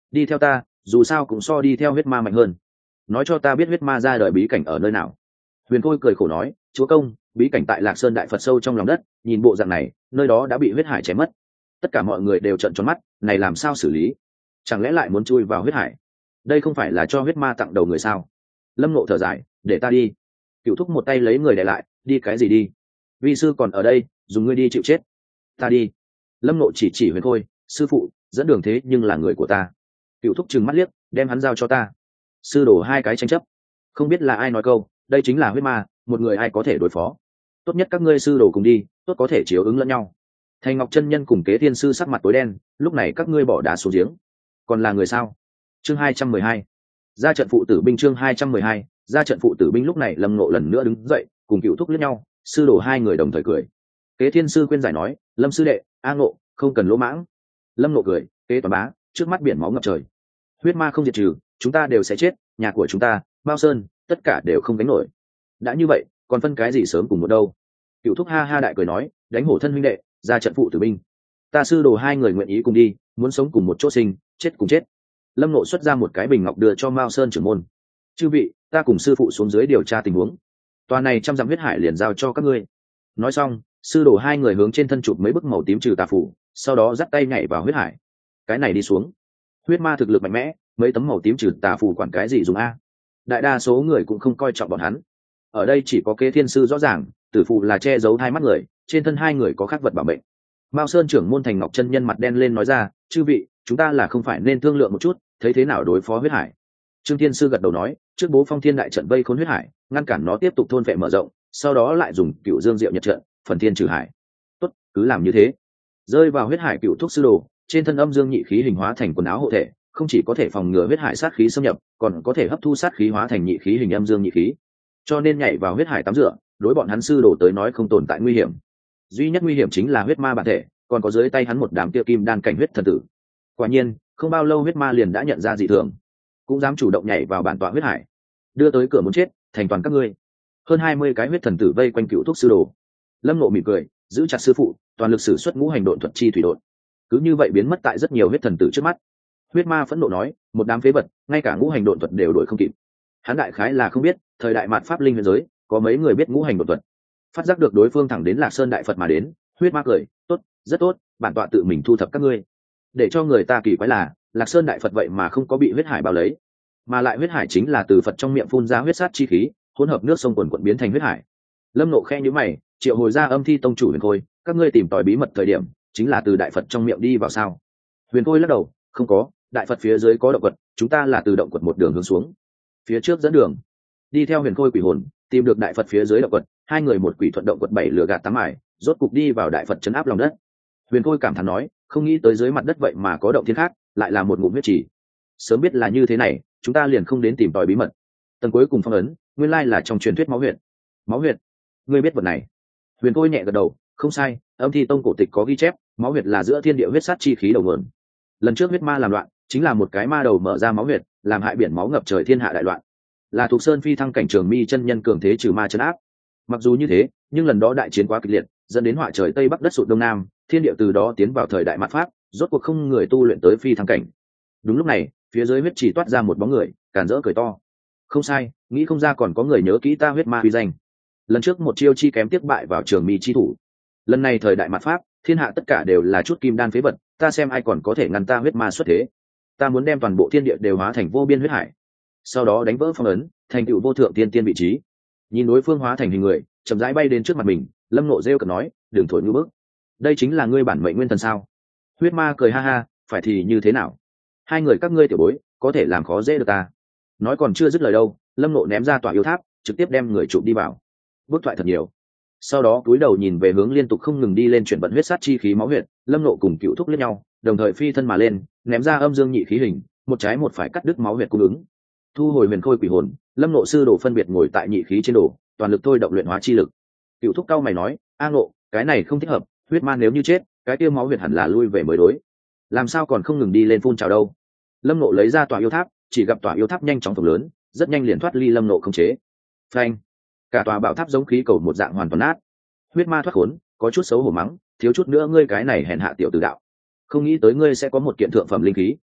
đi theo ta, dù sao cũng so đi theo huyết ma mạnh hơn. Nói cho ta biết huyết ma ra đời bí cảnh ở nơi nào. Huyền Khôi cười khổ nói, chúa công, bí cảnh tại Lạc Sơn đại Phật sâu trong lòng đất, nhìn bộ dạng này nơi đó đã bị huyết hải chém mất. Tất cả mọi người đều trợn tròn mắt, này làm sao xử lý? Chẳng lẽ lại muốn chui vào huyết hải? Đây không phải là cho huyết ma tặng đầu người sao? Lâm Ngộ thở dài, để ta đi. Cựu thúc một tay lấy người để lại, đi cái gì đi? Vi sư còn ở đây, dùng ngươi đi chịu chết. Ta đi. Lâm Ngộ chỉ Huyền Khôi, sư phụ dẫn đường thế nhưng là người của ta. Cựu thúc trừng mắt liếc, đem hắn giao cho ta. Sư đổ hai cái tranh chấp, không biết là ai nói câu, đây chính là huyết ma, một người ai có thể đối phó. Tốt nhất các ngươi sư đồ cùng đi, tốt có thể chiếu ứng lẫn nhau. Thành Ngọc chân nhân cùng Kế Thiên sư sắc mặt tối đen, lúc này các ngươi bỏ đá xuống giếng, còn là người sao? Chương 212, ra trận phụ tử binh. Chương 212, ra trận phụ tử binh. Lúc này Lâm Ngộ lần nữa đứng dậy, cùng Cựu thúc liếc nhau, sư đồ hai người đồng thời cười. Kế Thiên sư khuyên giải nói, Lâm sư đệ, A Ngộ, không cần lỗ mãng. Lâm Ngộ cười, Kế Toàn bá, trước mắt biển máu ngập trời, huyết ma không diệt trừ, chúng ta đều sẽ chết, nhà của chúng ta, Mao Sơn, tất cả đều không gánh nổi. Đã như vậy, còn phân cái gì sớm cùng một đâu? Cựu thúc ha ha đại cười nói, đánh hổ thân huynh đệ, ra trận phụ tử binh. Ta sư đồ hai người nguyện ý cùng đi, muốn sống cùng một chỗ sinh, chết cùng chết. Lâm Ngộ xuất ra một cái bình ngọc đưa cho Mao Sơn trưởng môn. Chư vị, ta cùng sư phụ xuống dưới điều tra tình huống. Tòa này trăm dặm huyết hải liền giao cho các ngươi. Nói xong, sư đồ hai người hướng trên thân chụp mấy bức màu tím trừ tà phủ, sau đó dắt tay nhảy vào huyết hải. Cái này đi xuống, huyết ma thực lực mạnh mẽ, mấy tấm màu tím trừ tà phủ quản cái gì dùng a? Đại đa số người cũng không coi trọng bọn hắn. Ở đây chỉ có Kế Thiên sư rõ ràng, tử phù là che giấu hai mắt người, trên thân hai người có khắc vật bảo mệnh. Mao Sơn trưởng môn Thành Ngọc chân nhân mặt đen lên nói ra, chư vị, chúng ta là không phải nên thương lượng một chút, thấy thế nào đối phó huyết hải. Trương Thiên sư gật đầu nói, trước bố Phong Thiên đại trận vây khốn huyết hải, ngăn cản nó tiếp tục thôn phệ mở rộng, sau đó lại dùng Cựu Dương Diệu Nhật trận, phần thiên trừ hải. Tốt, cứ làm như thế. Rơi vào huyết hải Cựu thúc sư đồ, trên thân âm dương nhị khí hình hóa thành quần áo hộ thể, không chỉ có thể phòng ngừa huyết hải sát khí xâm nhập, còn có thể hấp thu sát khí hóa thành nhị khí hình âm dương nhị khí. Cho nên nhảy vào huyết hải tắm rửa, đối bọn hắn sư đồ tới nói không tồn tại nguy hiểm. Duy nhất nguy hiểm chính là huyết ma bản thể, còn có dưới tay hắn một đám tiêu kim đan cảnh huyết thần tử. Quả nhiên, không bao lâu huyết ma liền đã nhận ra dị thường, cũng dám chủ động nhảy vào bản tọa huyết hải, đưa tới cửa muốn chết, thành toàn các ngươi. Hơn 20 cái huyết thần tử vây quanh Cựu thúc sư đồ. Lâm Ngộ mỉm cười, giữ chặt sư phụ, toàn lực sử xuất ngũ hành độn thuật chi thủy độn, cứ như vậy biến mất tại rất nhiều huyết thần tử trước mắt. Huyết ma phẫn nộ nói, một đám phế vật, ngay cả ngũ hành độn thuật đều đuổi không kịp. Hắn đại khái là không biết, thời đại mạt pháp linh huyền giới, có mấy người biết ngũ hành độn thuật. Phát giác được đối phương thẳng đến Lạc Sơn đại Phật mà đến, huyết ma cười, tốt, rất tốt, bản tọa tự mình thu thập các ngươi. Để cho người ta kỳ quái là, Lạc Sơn đại Phật vậy mà không có bị huyết hải bao lấy, mà lại huyết hải chính là từ Phật trong miệng phun ra huyết sát chi khí, hỗn hợp nước sông quần quận biến thành huyết hải. Lâm Nộ khe nhíu mày, triệu hồi ra Âm Thi tông chủ Huyền Khôi, các ngươi tìm tòi bí mật thời điểm, chính là từ đại Phật trong miệng đi vào sao? Huyền Khôi lắc đầu, không có, đại Phật phía dưới có động quật, chúng ta là từ động quật một đường hướng xuống, phía trước dẫn đường. Đi theo Huyền Khôi quỷ hồn, tìm được đại Phật phía dưới động quật, hai người một quỷ thuận động quật 7 lửa gạt 8 ải, rốt cục đi vào đại Phật trấn áp lòng đất. Huyền Khôi cảm thán nói, không nghĩ tới dưới mặt đất vậy mà có động thiên khác, lại là một ngụm huyết trì. Sớm biết là như thế này, chúng ta liền không đến tìm tòi bí mật. Tầng cuối cùng phong ấn, nguyên lai là trong truyền thuyết máu huyệt. Máu huyệt? Ngươi biết vật này? Huyền Khôi nhẹ gật đầu, không sai, Âm Thi tông cổ tịch có ghi chép, máu huyệt là giữa thiên địa huyết sát chi khí đầu nguồn. Lần trước huyết ma làm loạn, chính là một cái ma đầu mở ra máu huyệt, làm hại biển máu ngập trời thiên hạ đại loạn. Là Thục Sơn phi thăng cảnh Trường Mi chân nhân cường thế trừ ma trấn áp. Mặc dù như thế, nhưng lần đó đại chiến quá kịch liệt, dẫn đến họa trời tây bắc đất sụt đông nam, thiên địa từ đó tiến vào thời đại mạt pháp, rốt cuộc không người tu luyện tới phi thăng cảnh. Đúng lúc này, phía dưới huyết chỉ toát ra một bóng người, càn rỡ cười to. Không sai, nghĩ không ra còn có người nhớ kỹ ta huyết ma uy danh. Lần trước một chiêu chi kém tiếp bại vào Trường Mi chi thủ. Lần này thời đại mạt pháp, thiên hạ tất cả đều là chút kim đan phế vật, ta xem ai còn có thể ngăn ta huyết ma xuất thế. Ta muốn đem toàn bộ thiên địa đều hóa thành vô biên huyết hải, sau đó đánh vỡ phong ấn, thành tựu vô thượng tiên tiên vị trí. Nhìn đối phương hóa thành hình người, chậm rãi bay đến trước mặt mình, Lâm Nộ rêu cợt nói, đừng thổi như bước, đây chính là ngươi bản mệnh nguyên thần sao? Huyết ma cười ha ha, phải thì như thế nào? Hai người các ngươi tiểu bối, có thể làm khó dễ được ta? Nói còn chưa dứt lời đâu, Lâm Nộ ném ra tỏa yêu tháp, trực tiếp đem người chụp đi vào. Bước thoại thật nhiều. Sau đó cúi đầu nhìn về hướng liên tục không ngừng đi lên chuyển vận huyết sát chi khí máu huyệt, Lâm Nộ cùng Cựu Thúc liếc nhau, đồng thời phi thân mà lên, ném ra âm dương nhị khí hình, một trái một phải cắt đứt máu huyệt cung ứng. Thu hồi Huyền Khôi quỷ hồn, Lâm Nộ sư đồ phân biệt ngồi tại nhị khí trên đồ, toàn lực thôi động luyện hóa chi lực. Cựu Thúc cao mày nói, A Ngộ, cái này không thích hợp, huyết ma nếu như chết, cái tiêu máu huyệt hẳn là lui về mới đối, làm sao còn không ngừng đi lên phun trào đâu? Lâm Nộ lấy ra tỏa yêu tháp, chỉ gặp tỏa yêu tháp nhanh chóng phồng lớn, rất nhanh liền thoát ly Lâm Nộ khống chế. Phanh! Cả tòa bảo tháp giống khí cầu một dạng hoàn toàn nát. Huyết ma thoát khốn, có chút xấu hổ mắng, thiếu chút nữa ngươi cái này hèn hạ tiểu tử đạo, không nghĩ tới ngươi sẽ có một kiện thượng phẩm linh khí.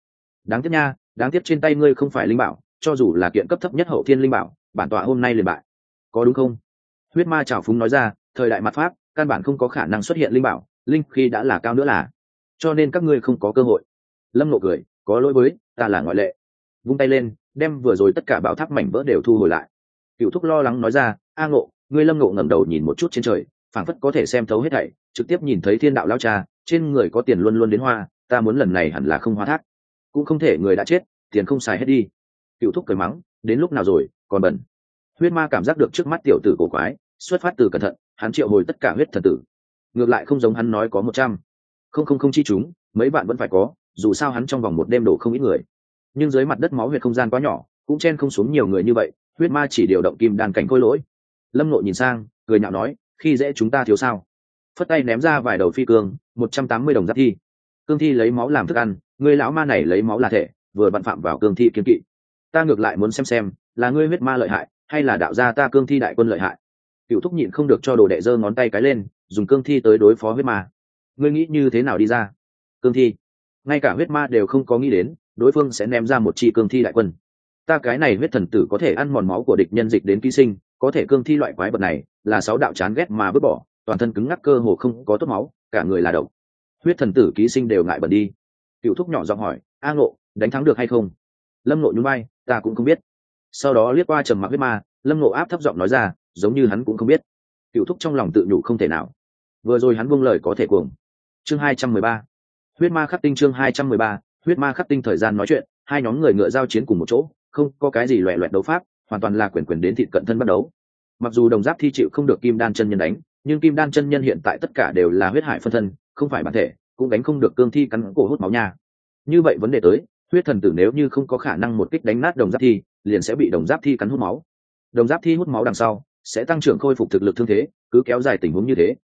Đáng tiếc nha, đáng tiếc trên tay ngươi không phải linh bảo, cho dù là kiện cấp thấp nhất hậu thiên linh bảo, bản tọa hôm nay liền bại, có đúng không? Huyết ma trào phúng nói ra, thời đại mặt pháp căn bản không có khả năng xuất hiện linh bảo, linh khi đã là cao nữa là, cho nên các ngươi không có cơ hội. Lâm Ngộ cười, có lỗi với ta là ngoại lệ. Vung tay lên, đem vừa rồi tất cả bảo tháp mảnh vỡ đều thu hồi lại. Cựu thúc lo lắng nói ra, a Ngộ, ngươi. Lâm Ngộ ngẩng đầu nhìn một chút trên trời, phảng phất có thể xem thấu hết thảy, trực tiếp nhìn thấy thiên đạo lão cha, trên người có tiền luôn luôn đến hoa, ta muốn lần này hẳn là không hóa thác, cũng không thể người đã chết, tiền không xài hết đi. Cựu thúc cười mắng, đến lúc nào rồi, còn bẩn. Huyết ma cảm giác được trước mắt tiểu tử cổ quái, xuất phát từ cẩn thận, hắn triệu hồi tất cả huyết thần tử. Ngược lại không giống hắn nói có 100, không chi chúng, mấy bạn vẫn phải có, dù sao hắn trong vòng một đêm đổ không ít người. Nhưng dưới mặt đất máu huyết không gian quá nhỏ, cũng chen không xuống nhiều người như vậy, huyết ma chỉ điều động kim đan cảnh khôi lỗi. Lâm Ngộ nhìn sang, cười nhạo nói, khi dễ chúng ta thiếu sao? Phất tay ném ra vài đầu phi cương, 180 đồng giáp thi. Cương thi lấy máu làm thức ăn, ngươi lão ma này lấy máu là thể, vừa vặn phạm vào cương thi kiên kỵ. Ta ngược lại muốn xem là ngươi huyết ma lợi hại, hay là đạo gia ta cương thi đại quân lợi hại. Cựu thúc nhịn không được cho đồ đệ giơ ngón tay cái lên, dùng cương thi tới đối phó huyết ma. Ngươi nghĩ như thế nào đi ra? Cương thi? Ngay cả huyết ma đều không có nghĩ đến, đối phương sẽ ném ra một chi cương thi đại quân. Ta cái này huyết thần tử có thể ăn mòn máu của địch nhân dịch đến ký sinh, có thể cương thi loại quái vật này là 6 đạo chán ghét mà vứt bỏ, toàn thân cứng ngắc cơ hồ không có tốt máu, cả người là độc. Huyết thần tử ký sinh đều ngại bẩn đi. Cựu thúc nhỏ giọng hỏi, a Ngộ, đánh thắng được hay không? Lâm Ngộ nhún vai, ta cũng không biết. Sau đó liếc qua trầm mặc huyết ma, Lâm Ngộ áp thấp giọng nói ra, giống như hắn cũng không biết. Cựu thúc trong lòng tự nhủ không thể nào, vừa rồi hắn buông lời có thể cuồng. Chương 213, huyết ma khắc tinh. Chương 213, huyết ma khắc tinh. Thời gian nói chuyện, hai nhóm người ngựa giao chiến cùng một chỗ, không có cái gì loẹt loẹt đấu pháp, hoàn toàn là quyền đến thịt cận thân bắt đấu. Mặc dù đồng giáp thi chịu không được kim đan chân nhân đánh, nhưng kim đan chân nhân hiện tại tất cả đều là huyết hải phân thân, không phải bản thể, cũng đánh không được cương thi cắn cổ hút máu nha. Như vậy vấn đề tới, huyết thần tử nếu như không có khả năng một kích đánh nát đồng giáp thi, liền sẽ bị đồng giáp thi cắn hút máu. Đồng giáp thi hút máu đằng sau sẽ tăng trưởng khôi phục thực lực thương thế, cứ kéo dài tình huống như thế,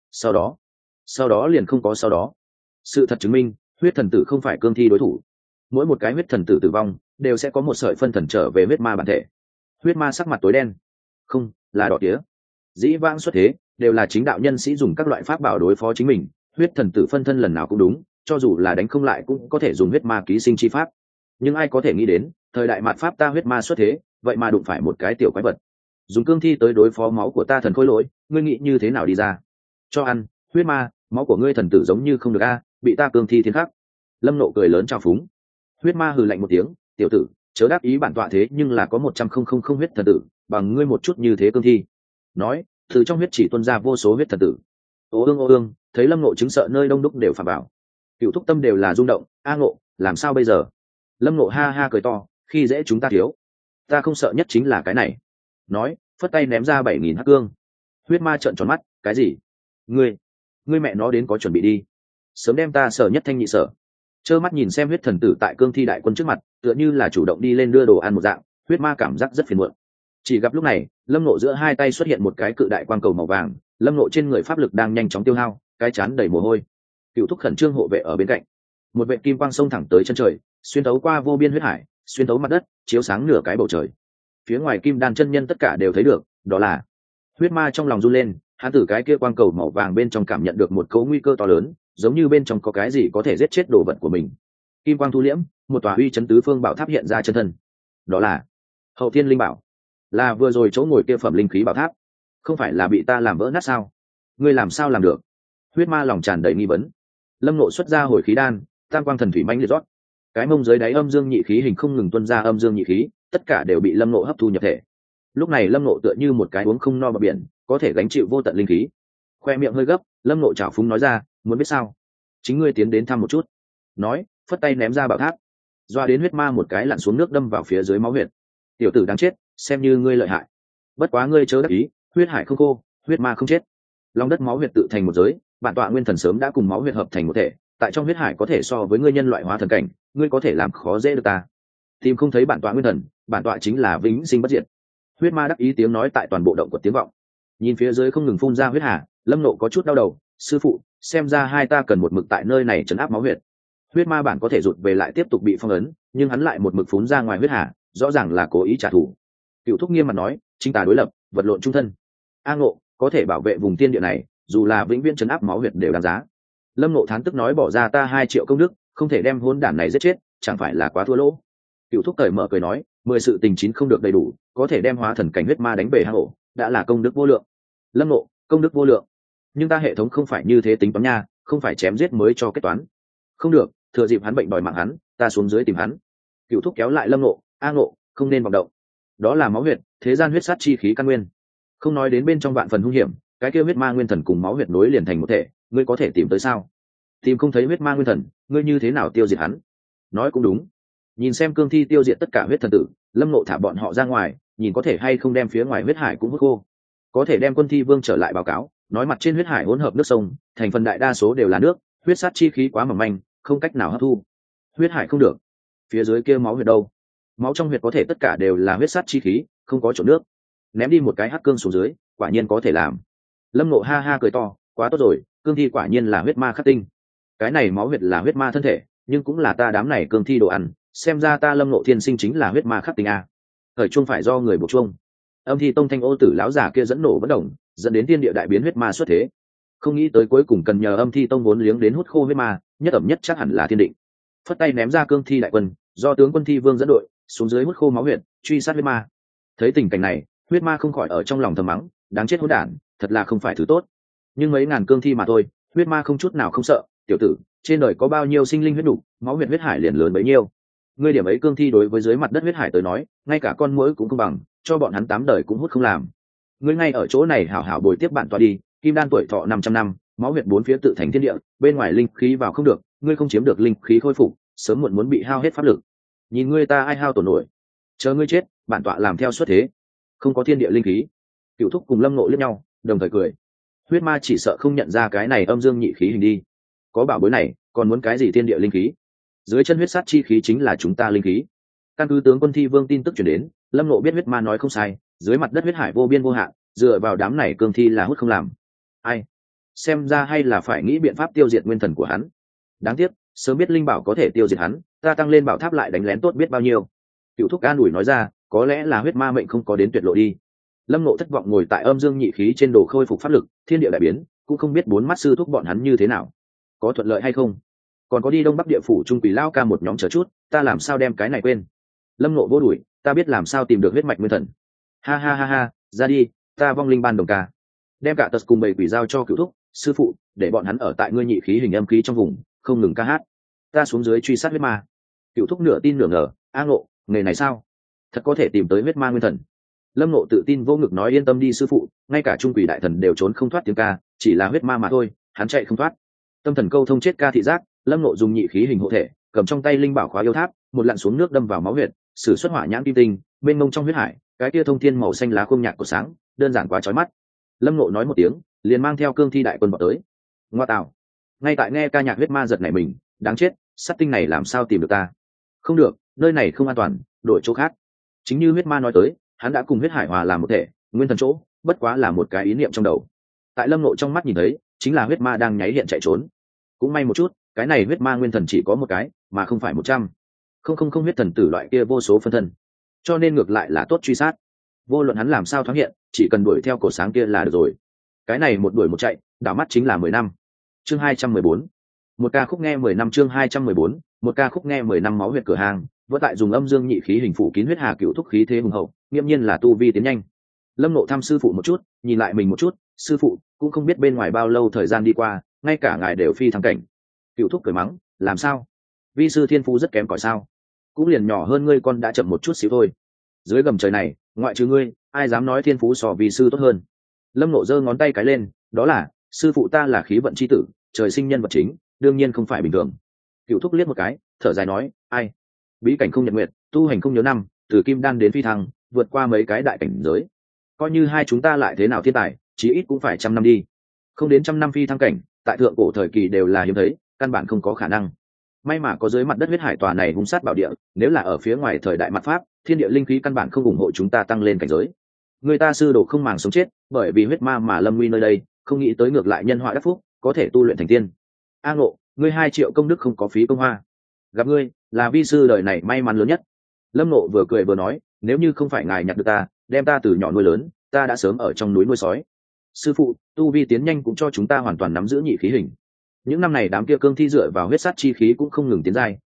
sau đó liền không có sau đó. Sự thật chứng minh, huyết thần tử không phải cương thi đối thủ. Mỗi một cái huyết thần tử tử vong đều sẽ có một sợi phân thần trở về huyết ma bản thể. Huyết ma sắc mặt tối đen, không là đỏ tía. Dĩ vãng xuất thế đều là chính đạo nhân sĩ dùng các loại pháp bảo đối phó chính mình, huyết thần tử phân thân lần nào cũng đúng, cho dù là đánh không lại cũng có thể dùng huyết ma ký sinh chi pháp. Nhưng ai có thể nghĩ đến, thời đại mạt pháp ta huyết ma xuất thế, vậy mà đụng phải một cái tiểu quái vật, dùng cương thi tới đối phó máu của ta thần khôi lỗi, ngươi nghĩ như thế nào đi ra? Cho ăn, huyết ma, máu của ngươi thần tử giống như không được a, bị ta cương thi thiên khắc. Lâm Nộ cười lớn trào phúng. Huyết ma hừ lạnh một tiếng, tiểu tử, chớ đáp ý bản tọa thế nhưng là có 100,000 huyết thần tử, bằng ngươi một chút như thế cương thi. Nói, từ trong huyết chỉ tuôn ra vô số huyết thần tử. Ô ương, thấy Lâm Nộ chứng sợ nơi đông đúc đều phản bảo. Cựu thúc tâm đều là rung động, a Ngộ, làm sao bây giờ? Lâm Nộ ha ha cười to, khi dễ chúng ta thiếu, ta không sợ nhất chính là cái này. Nói, phất tay ném ra 7.000 hắc cương. Huyết ma trợn tròn mắt, cái gì? Ngươi mẹ nó đến có chuẩn bị đi, sớm đem ta sở nhất thanh nhị sở. Trơ mắt nhìn xem huyết thần tử tại cương thi đại quân trước mặt, tựa như là chủ động đi lên đưa đồ ăn một dạng, huyết ma cảm giác rất phiền muộn. Chỉ gặp lúc này, Lâm Nộ giữa hai tay xuất hiện một cái cự đại quang cầu màu vàng, Lâm Nộ trên người pháp lực đang nhanh chóng tiêu hao, cái chán đầy mồ hôi. Cựu thúc khẩn trương hộ vệ ở bên cạnh, một vệ kim quang xông thẳng tới chân trời, xuyên thấu qua vô biên huyết hải, xuyên thấu mặt đất, chiếu sáng nửa cái bầu trời. Phía ngoài kim đan chân nhân tất cả đều thấy được, đó là huyết ma. Trong lòng run lên, hắn từ cái kia quang cầu màu vàng bên trong cảm nhận được một cấu nguy cơ to lớn, giống như bên trong có cái gì có thể giết chết đồ vật của mình. Kim quang thu liễm, một tòa uy chấn tứ phương bảo tháp hiện ra chân thân, đó là hậu thiên linh bảo, là vừa rồi chỗ ngồi kia phẩm linh khí bảo tháp. Không phải là bị ta làm vỡ nát sao? Ngươi làm sao làm được? Huyết ma lòng tràn đầy nghi vấn. Lâm Nộ xuất ra hồi khí đan, tam quang thần thủy mãnh liệt rót, cái mông dưới đáy âm dương nhị khí hình không ngừng tuôn ra âm dương nhị khí, tất cả đều bị Lâm Nộ hấp thu nhập thể. Lúc này Lâm Nộ tựa như một cái uống không no bờ biển, có thể gánh chịu vô tận linh khí. Khoe miệng hơi gấp, Lâm Nộ trào phúng nói ra, muốn biết sao? Chính ngươi tiến đến thăm một chút. Nói, phất tay ném ra bảo tháp, doa đến huyết ma một cái lặn xuống nước đâm vào phía dưới máu huyệt. Tiểu tử đáng chết, xem như ngươi lợi hại. Bất quá ngươi chớ đắc ý, huyết hải không khô, huyết ma không chết. Lòng đất máu huyệt tự thành một giới, bản tọa nguyên thần sớm đã cùng máu huyệt hợp thành một thể, tại trong huyết hải có thể so với ngươi nhân loại hóa thần cảnh, ngươi có thể làm khó dễ được ta. Tìm không thấy bản tọa nguyên thần, bản tọa chính là vĩnh sinh bất diệt. Huyết ma đắc ý tiếng nói tại toàn bộ động của tiếng vọng. Nhìn phía dưới không ngừng phun ra huyết hà, Lâm Nộ có chút đau đầu, sư phụ, xem ra hai ta cần một mực tại nơi này trấn áp máu huyệt. Huyết ma bản có thể rụt về lại tiếp tục bị phong ấn, nhưng hắn lại một mực phun ra ngoài huyết hà, rõ ràng là cố ý trả thù. Cựu thúc nghiêm mặt nói, chính tà đối lập, vật lộn trung thân. A Ngộ, có thể bảo vệ vùng tiên địa này, dù là vĩnh viễn trấn áp máu huyệt đều đáng giá. Lâm Nộ thán tức nói, bỏ ra ta 2 triệu công đức, không thể đem hỗn đản này giết chết, chẳng phải là quá thua lỗ. Cựu thúc cởi mở cười nói, 10 sự tình 9 không được đầy đủ, có thể đem hóa thần cảnh huyết ma đánh bể hang ổ, đã là công đức vô lượng. Lâm Ngộ, công đức vô lượng. Nhưng ta hệ thống không phải như thế tính toán nha, không phải chém giết mới cho kết toán. Không được, thừa dịp hắn bệnh đòi mạng hắn, ta xuống dưới tìm hắn. Cựu thúc kéo lại Lâm Ngộ, A Ngộ, không nên vọng động. Đó là máu huyết, thế gian huyết sát chi khí căn nguyên. Không nói đến bên trong vạn phần hung hiểm, cái kia huyết ma nguyên thần cùng máu huyết nối liền thành một thể, ngươi có thể tìm tới sao? Tìm không thấy huyết ma nguyên thần, ngươi như thế nào tiêu diệt hắn? Nói cũng đúng. Nhìn xem cương thi tiêu diệt tất cả huyết thần tử, Lâm Ngộ thả bọn họ ra ngoài, nhìn có thể hay không đem phía ngoài huyết hải cũng hút khô. Có thể đem Quân Thi Vương trở lại báo cáo, nói mặt trên huyết hải hỗn hợp nước sông, thành phần đại đa số đều là nước, huyết sát chi khí quá mỏng manh, không cách nào hấp thu. Huyết hải không được. Phía dưới kia máu huyết đâu? Máu trong huyết có thể tất cả đều là huyết sát chi khí, không có chỗ nước. Ném đi một cái hắc cương xuống dưới, quả nhiên có thể làm. Lâm Ngộ ha ha cười to, quá tốt rồi, cương thi quả nhiên là huyết ma khắc tinh. Cái này máu huyết là huyết ma thân thể, nhưng cũng là ta đám này cương thi đồ ăn, xem ra ta Lâm Ngộ thiên sinh chính là huyết ma khắc tinh a. Thời chuông phải do người buộc chuông. Âm Thi Tông Thanh Ô Tử lão già kia dẫn nổ bất động, dẫn đến thiên địa đại biến huyết ma xuất thế. Không nghĩ tới cuối cùng cần nhờ Âm Thi Tông vốn liếng đến hút khô huyết ma, nhất ẩm nhất chắc hẳn là thiên định. Phất tay ném ra cương thi đại quân, do tướng Quân Thi Vương dẫn đội xuống dưới hút khô máu huyết, truy sát huyết ma. Thấy tình cảnh này, huyết ma không khỏi ở trong lòng thầm mắng, đáng chết hỗn đản, thật là không phải thứ tốt. Nhưng mấy ngàn cương thi mà thôi, huyết ma không chút nào không sợ. Tiểu tử, trên đời có bao nhiêu sinh linh huyết đủ, máu huyết huyết hải liền lớn bấy nhiêu. Ngươi điểm ấy cương thi đối với dưới mặt đất huyết hải tới nói, ngay cả con muỗi cũng không bằng, cho bọn hắn 8 đời cũng hút không làm. Ngươi ngay ở chỗ này hảo hảo bồi tiếp bạn tọa đi, kim đan tuổi thọ 500 năm, máu huyết bốn phía tự thành thiên địa, bên ngoài linh khí vào không được, ngươi không chiếm được linh khí khôi phục, sớm muộn muốn bị hao hết pháp lực. Nhìn ngươi ta ai hao tổn nổi, chờ ngươi chết, bản tọa làm theo xuất thế. Không có thiên địa linh khí. Cựu thúc cùng Lâm Ngộ liếc nhau, đồng thời cười. Huyết ma chỉ sợ không nhận ra cái này âm dương nhị khí hình đi. Có bảo bối này, còn muốn cái gì thiên địa linh khí? Dưới chân huyết sát chi khí chính là chúng ta linh khí. Căn cứ tướng Quân Thi Vương tin tức truyền đến, Lâm Ngộ biết huyết ma nói không sai, dưới mặt đất huyết hải vô biên vô hạn, dựa vào đám này cương thi là hút không làm. Ai? Xem ra hay là phải nghĩ biện pháp tiêu diệt nguyên thần của hắn. Đáng tiếc, sớm biết linh bảo có thể tiêu diệt hắn, ta tăng lên bảo tháp lại đánh lén tốt biết bao nhiêu. Cựu thúc an ủi nói ra, có lẽ là huyết ma mệnh không có đến tuyệt lộ đi. Lâm Ngộ thất vọng ngồi tại âm dương nhị khí trên đồ khôi phục pháp lực, thiên địa đại biến, cũng không biết 4 mắt sư thúc bọn hắn như thế nào, có thuận lợi hay không. Còn có đi Đông Bắc địa phủ trung quỷ lao ca một nhóm chờ chút, ta làm sao đem cái này quên. Lâm Ngộ vô đuổi, ta biết làm sao tìm được huyết mạch nguyên thần. Ha ha ha ha, ra đi, ta vong linh ban đồng ca. Đem cả tật cùng bầy quỷ giao cho Cửu thúc, sư phụ, để bọn hắn ở tại ngươi nhị khí hình âm khí trong vùng, không ngừng ca hát. Ta xuống dưới truy sát huyết ma. Cửu thúc nửa tin nửa ngờ, A Ngộ, nghề này sao? Thật có thể tìm tới huyết ma nguyên thần. Lâm Ngộ tự tin vô ngực nói, yên tâm đi sư phụ, ngay cả trung quỷ đại thần đều trốn không thoát tiếng ca, chỉ là huyết ma mà thôi, hắn chạy không thoát. Tâm thần câu thông chết ca thị giác, Lâm Ngộ dùng nhị khí hình hộ thể, cầm trong tay linh bảo khóa yêu tháp, một lặn xuống nước đâm vào máu huyệt, sử xuất hỏa nhãn kim tinh, bên mông trong huyết hải, cái kia thông thiên màu xanh lá khung nhạc của sáng, đơn giản quá chói mắt. Lâm Ngộ nói một tiếng, liền mang theo cương thi đại quân vào tới. Ngoa tạo! Ngay tại nghe ca nhạc huyết ma giật nảy mình, đáng chết, sát tinh này làm sao tìm được ta? Không được, nơi này không an toàn, đổi chỗ khác. Chính như huyết ma nói tới, hắn đã cùng huyết hải hòa làm một thể, nguyên thần chỗ, bất quá là một cái ý niệm trong đầu. Tại Lâm Ngộ trong mắt nhìn thấy, chính là huyết ma đang nháy hiện chạy trốn. Cũng may một chút, cái này huyết ma nguyên thần chỉ có một cái, mà không phải 100. Không huyết thần tử loại kia vô số phân thân, cho nên ngược lại là tốt truy sát. Vô luận hắn làm sao thoáng hiện, chỉ cần đuổi theo cổ sáng kia là được rồi. Cái này một đuổi một chạy, đảo mắt chính là 10 năm. Chương 214. Một ca khúc nghe 10 năm. Chương 214. Một ca khúc nghe 10 năm. Máu huyệt cửa hàng, vẫn tại dùng âm dương nhị khí hình phủ kín huyết hà Cựu thúc khí thế hùng hậu, nghiêm nhiên là tu vi tiến nhanh. Lâm Ngộ thăm sư phụ một chút, nhìn lại mình một chút, sư phụ cũng không biết bên ngoài bao lâu thời gian đi qua, ngay cả ngài đều phi thăng cảnh. Cựu thúc cười mắng, làm sao? Vi sư thiên phú rất kém cỏi sao? Cũng liền nhỏ hơn ngươi, con đã chậm một chút xíu thôi. Dưới gầm trời này, ngoại trừ ngươi, ai dám nói thiên phú so vi sư tốt hơn? Lâm Ngộ giơ ngón tay cái lên, đó là, sư phụ ta là khí vận chi tử, trời sinh nhân vật chính, đương nhiên không phải bình thường. Cựu thúc liếc một cái, thở dài nói, ai? Bí cảnh không nhật nguyệt, tu hành không nhớ năm, từ kim đan đến phi thăng, vượt qua mấy cái đại cảnh giới. Coi như hai chúng ta lại thế nào thiên tài, chí ít cũng phải 100 năm đi. Không đến 100 năm phi thăng cảnh, tại thượng cổ thời kỳ đều là hiếm thấy, căn bản không có khả năng. May mà có dưới mặt đất huyết hải tòa này hung sát bảo địa, nếu là ở phía ngoài thời đại mặt pháp, thiên địa linh khí căn bản không ủng hộ chúng ta tăng lên cảnh giới. Người ta sư đồ không màng sống chết, bởi vì huyết ma mà lâm nguy nơi đây, không nghĩ tới ngược lại nhân họa đắc phúc, có thể tu luyện thành tiên. A Ngộ, ngươi 2 triệu công đức không có phí công hoa. Gặp ngươi, là vi sư đời này may mắn lớn nhất. Lâm Ngộ vừa cười vừa nói, nếu như không phải ngài nhặt được ta, đem ta từ nhỏ nuôi lớn, ta đã sớm ở trong núi nuôi sói. Sư phụ, tu vi tiến nhanh cũng cho chúng ta hoàn toàn nắm giữ nhị khí hình. Những năm này đám kia cương thi dựa vào huyết sát chi khí cũng không ngừng tiến giai,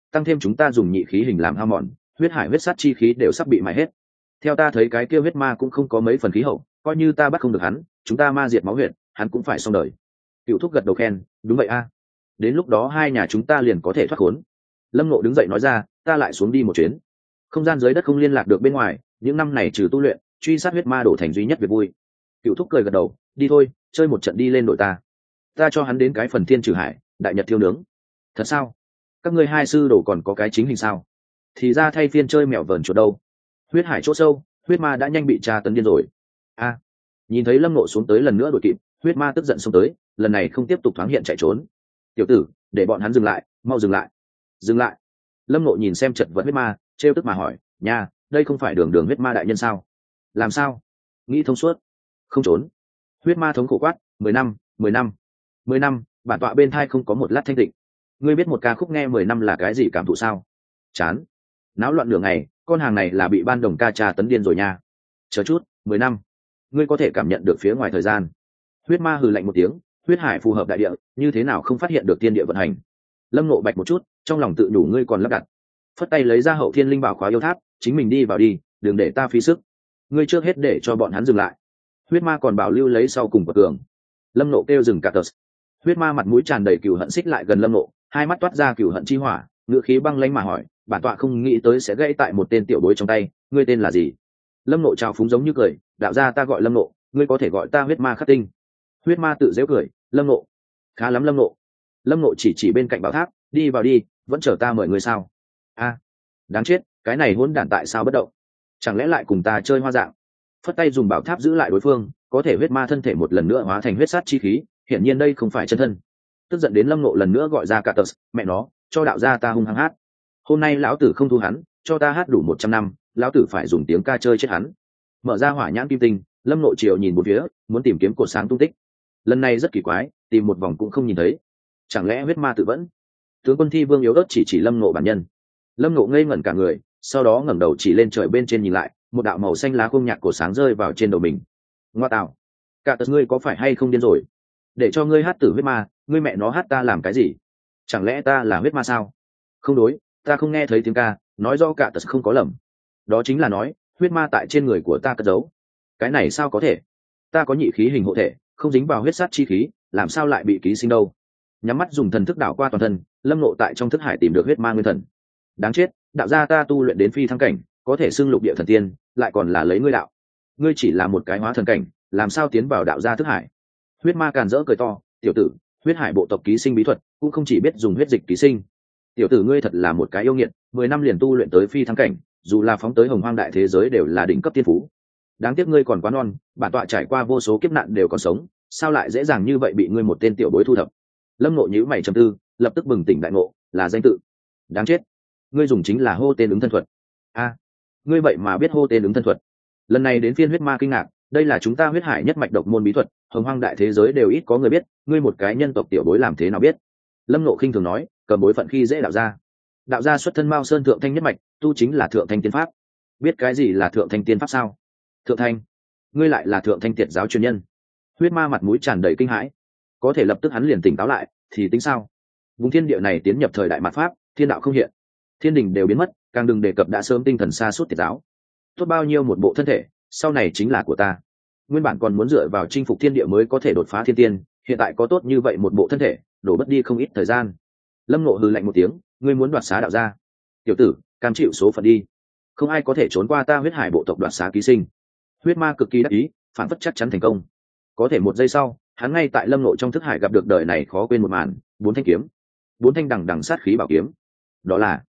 tăng thêm chúng ta dùng nhị khí hình làm hao mòn, huyết hải huyết sát chi khí đều sắp bị mài hết. Theo ta thấy cái kia huyết ma cũng không có mấy phần khí hậu, coi như ta bắt không được hắn, chúng ta ma diệt máu huyết, hắn cũng phải xong đời. Cựu thúc gật đầu khen, đúng vậy a. Đến lúc đó hai nhà chúng ta liền có thể thoát khốn. Lâm Ngộ đứng dậy nói ra, ta lại xuống đi một chuyến. Không gian dưới đất không liên lạc được bên ngoài, những năm này trừ tu luyện, truy sát huyết ma đổ thành duy nhất việc vui. Cựu thúc cười gật đầu, đi thôi, chơi một trận đi lên đội ta cho hắn đến cái phần thiên trừ hải, đại nhật thiêu nướng. Thật sao? Các ngươi hai sư đồ còn có cái chính hình sao? Thì ra thay phiên chơi mèo vờn chuột đâu. Huyết hải chỗ sâu, huyết ma đã nhanh bị tra tấn điên rồi. A, nhìn thấy Lâm Ngộ xuống tới lần nữa đuổi kịp, huyết ma tức giận xông tới, lần này không tiếp tục thoáng hiện chạy trốn. Tiểu tử, để bọn hắn dừng lại, mau dừng lại. Dừng lại. Lâm Ngộ nhìn xem chật vật huyết ma, trêu tức mà hỏi, nha, đây không phải đường đường huyết ma đại nhân sao? Làm sao? Nghĩ thông suốt. Không trốn. Huyết ma thống khổ quát, 10 năm, 10 năm, 10 năm, bản tọa bên thai không có một lát thanh tịnh. Ngươi biết một ca khúc nghe 10 năm là cái gì cảm thụ sao? Chán. Náo loạn nửa ngày, con hàng này là bị ban đồng ca tra tấn điên rồi nha. Chờ chút, 10 năm. Ngươi có thể cảm nhận được phía ngoài thời gian. Huyết ma hừ lạnh một tiếng, huyết hải phù hợp đại địa, như thế nào không phát hiện được thiên địa vận hành. Lâm Ngộ bạch một chút, trong lòng tự nhủ ngươi còn lắp đặt. Phất tay lấy ra hậu thiên linh bảo khóa yêu tháp, chính mình đi vào đi, đừng để ta phí sức. Ngươi trước hết để cho bọn hắn dừng lại. Huyết ma còn bảo lưu lấy sau cùng của cường. Lâm Ngộ kêu dừng cả tờ. Huyết ma mặt mũi tràn đầy cừu hận xích lại gần Lâm Ngộ, hai mắt toát ra cừu hận chi hỏa, ngựa khí băng lãnh mà hỏi, bản tọa không nghĩ tới sẽ gãy tại một tên tiểu bối trong tay, ngươi tên là gì? Lâm Ngộ trào phúng giống như cười, đạo gia ta gọi Lâm Ngộ, ngươi có thể gọi ta huyết ma khắc tinh. Huyết ma tự giễu cười, Lâm Ngộ, khá lắm Lâm Ngộ. Lâm Ngộ chỉ bên cạnh bảo tháp, đi vào đi, vẫn chờ ta mời ngươi sao? A, đáng chết, cái này hỗn đản tại sao bất động? Chẳng lẽ lại cùng ta chơi hoa dạng? Phất tay dùng bảo tháp giữ lại đối phương, có thể huyết ma thân thể một lần nữa hóa thành huyết sát chi khí, hiển nhiên đây không phải chân thân. Tức giận đến Lâm Ngộ lần nữa gọi ra cả tờ, mẹ nó, cho đạo gia ta hung hăng hát. Hôm nay lão tử không thu hắn, cho ta hát đủ 100 năm, lão tử phải dùng tiếng ca chơi chết hắn. Mở ra hỏa nhãn kim tinh, Lâm Ngộ chiều nhìn bốn phía, muốn tìm kiếm cột sáng tung tích. Lần này rất kỳ quái, tìm một vòng cũng không nhìn thấy. Chẳng lẽ huyết ma tự vẫn? Tướng quân Thi Vương yếu ớt chỉ Lâm Ngộ bản nhân. Lâm Ngộ ngây ngẩn cả người, sau đó ngẩng đầu chỉ lên trời bên trên nhìn lại, một đạo màu xanh lá khung nhạc cổ sáng rơi vào trên đầu mình. Ngoa tạo, cả tật ngươi có phải hay không điên rồi? Để cho ngươi hát tử huyết ma, ngươi mẹ nó hát ta làm cái gì? Chẳng lẽ ta là huyết ma sao? Không đối, ta không nghe thấy tiếng ca, nói do cả tật không có lầm. Đó chính là nói, huyết ma tại trên người của ta cất giấu. Cái này sao có thể? Ta có nhị khí hình hộ thể, không dính vào huyết sát chi khí, làm sao lại bị ký sinh đâu? Nhắm mắt dùng thần thức đảo qua toàn thân, Lâm Ngộ tại trong thức hải tìm được huyết ma nguyên thần. Đáng chết, đạo gia ta tu luyện đến phi thăng cảnh, có thể xưng lục địa thần tiên, lại còn là lấy ngươi đạo. Ngươi chỉ là một cái hóa thần cảnh, làm sao tiến vào đạo gia thức hải? Huyết ma càn rỡ cười to, tiểu tử, huyết hải bộ tộc ký sinh bí thuật, cũng không chỉ biết dùng huyết dịch ký sinh. Tiểu tử ngươi thật là một cái yêu nghiệt, 10 năm liền tu luyện tới phi thăng cảnh, dù là phóng tới hồng hoang đại thế giới đều là đỉnh cấp tiên phú. Đáng tiếc ngươi còn quá non, bản tọa trải qua vô số kiếp nạn đều còn sống, sao lại dễ dàng như vậy bị ngươi một tên tiểu bối thu thập? Lâm Ngộ nhíu mày trầm tư, lập tức bừng tỉnh đại ngộ, là danh tự. Đáng chết, ngươi dùng chính là hô tên ứng thân thuật. A, ngươi vậy mà biết hô tên ứng thân thuật? Lần này đến phiên huyết ma kinh ngạc, đây là chúng ta huyết hải nhất mạch độc môn bí thuật, hồng hoang đại thế giới đều ít có người biết, ngươi một cái nhân tộc tiểu bối làm thế nào biết? Lâm Ngộ khinh thường nói, cầm bối phận khi dễ đạo gia. Đạo gia xuất thân Mao Sơn thượng thanh nhất mạch, tu chính là thượng thanh tiên pháp. Biết cái gì là thượng thanh tiên pháp sao? Thượng thanh, ngươi lại là thượng thanh tiệt giáo truyền nhân? Huyết ma mặt mũi tràn đầy kinh hãi, có thể lập tức hắn liền tỉnh táo lại, thì tính sao? Vùng thiên địa này tiến nhập thời đại mạt pháp, thiên đạo không hiện, thiên đình đều biến mất, càng đừng đề cập đã sớm tinh thần xa suốt tiệt giáo. Tốt bao nhiêu một bộ thân thể, sau này chính là của ta. Nguyên bản còn muốn dựa vào chinh phục thiên địa mới có thể đột phá thiên tiên, hiện tại có tốt như vậy một bộ thân thể, đổ mất đi không ít thời gian. Lâm Ngộ hừ lạnh một tiếng, ngươi muốn đoạt xá đạo gia? Tiểu tử, cam chịu số phận đi, không ai có thể trốn qua ta huyết hải bộ tộc đoạt xá ký sinh. Huyết ma cực kỳ đắc ý, phản phất chắc chắn thành công. Có thể một giây sau, hắn ngay tại Lâm Ngộ trong thức hải gặp được đời này khó quên một màn, 4 thanh kiếm, 4 thanh đằng đằng sát khí bảo kiếm. Đó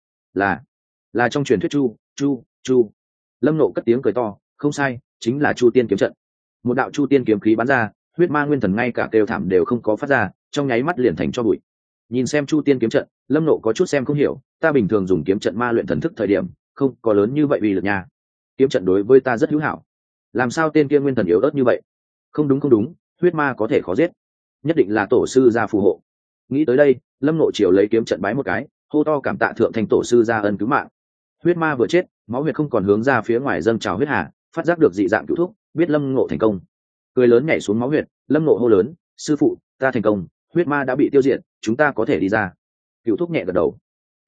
là trong truyền thuyết chu. Lâm Ngộ cất tiếng cười to, không sai, chính là Chu Tiên kiếm trận. Một đạo Chu Tiên kiếm khí bắn ra, huyết ma nguyên thần ngay cả kêu thảm đều không có phát ra, trong nháy mắt liền thành cho bụi. Nhìn xem Chu Tiên kiếm trận, Lâm Ngộ có chút xem không hiểu, ta bình thường dùng kiếm trận ma luyện thần thức thời điểm, không có lớn như vậy uy lực nha. Kiếm trận đối với ta rất hữu hảo, làm sao tên kia nguyên thần yếu ớt như vậy? Không đúng, huyết ma có thể khó giết, nhất định là tổ sư gia phù hộ. Nghĩ tới đây, Lâm Ngộ chiều lấy kiếm trận bái một cái, hô to cảm tạ thượng thanh tổ sư gia ân cứu mạng. Huyết ma vừa chết, máu huyết không còn hướng ra phía ngoài dâng trào huyết hà, phát giác được dị dạng cứu thúc, biết Lâm Ngộ thành công, cười lớn nhảy xuống máu huyết. Lâm Ngộ hô lớn, sư phụ, ta thành công, huyết ma đã bị tiêu diệt, chúng ta có thể đi ra. Cựu thúc nhẹ gật đầu,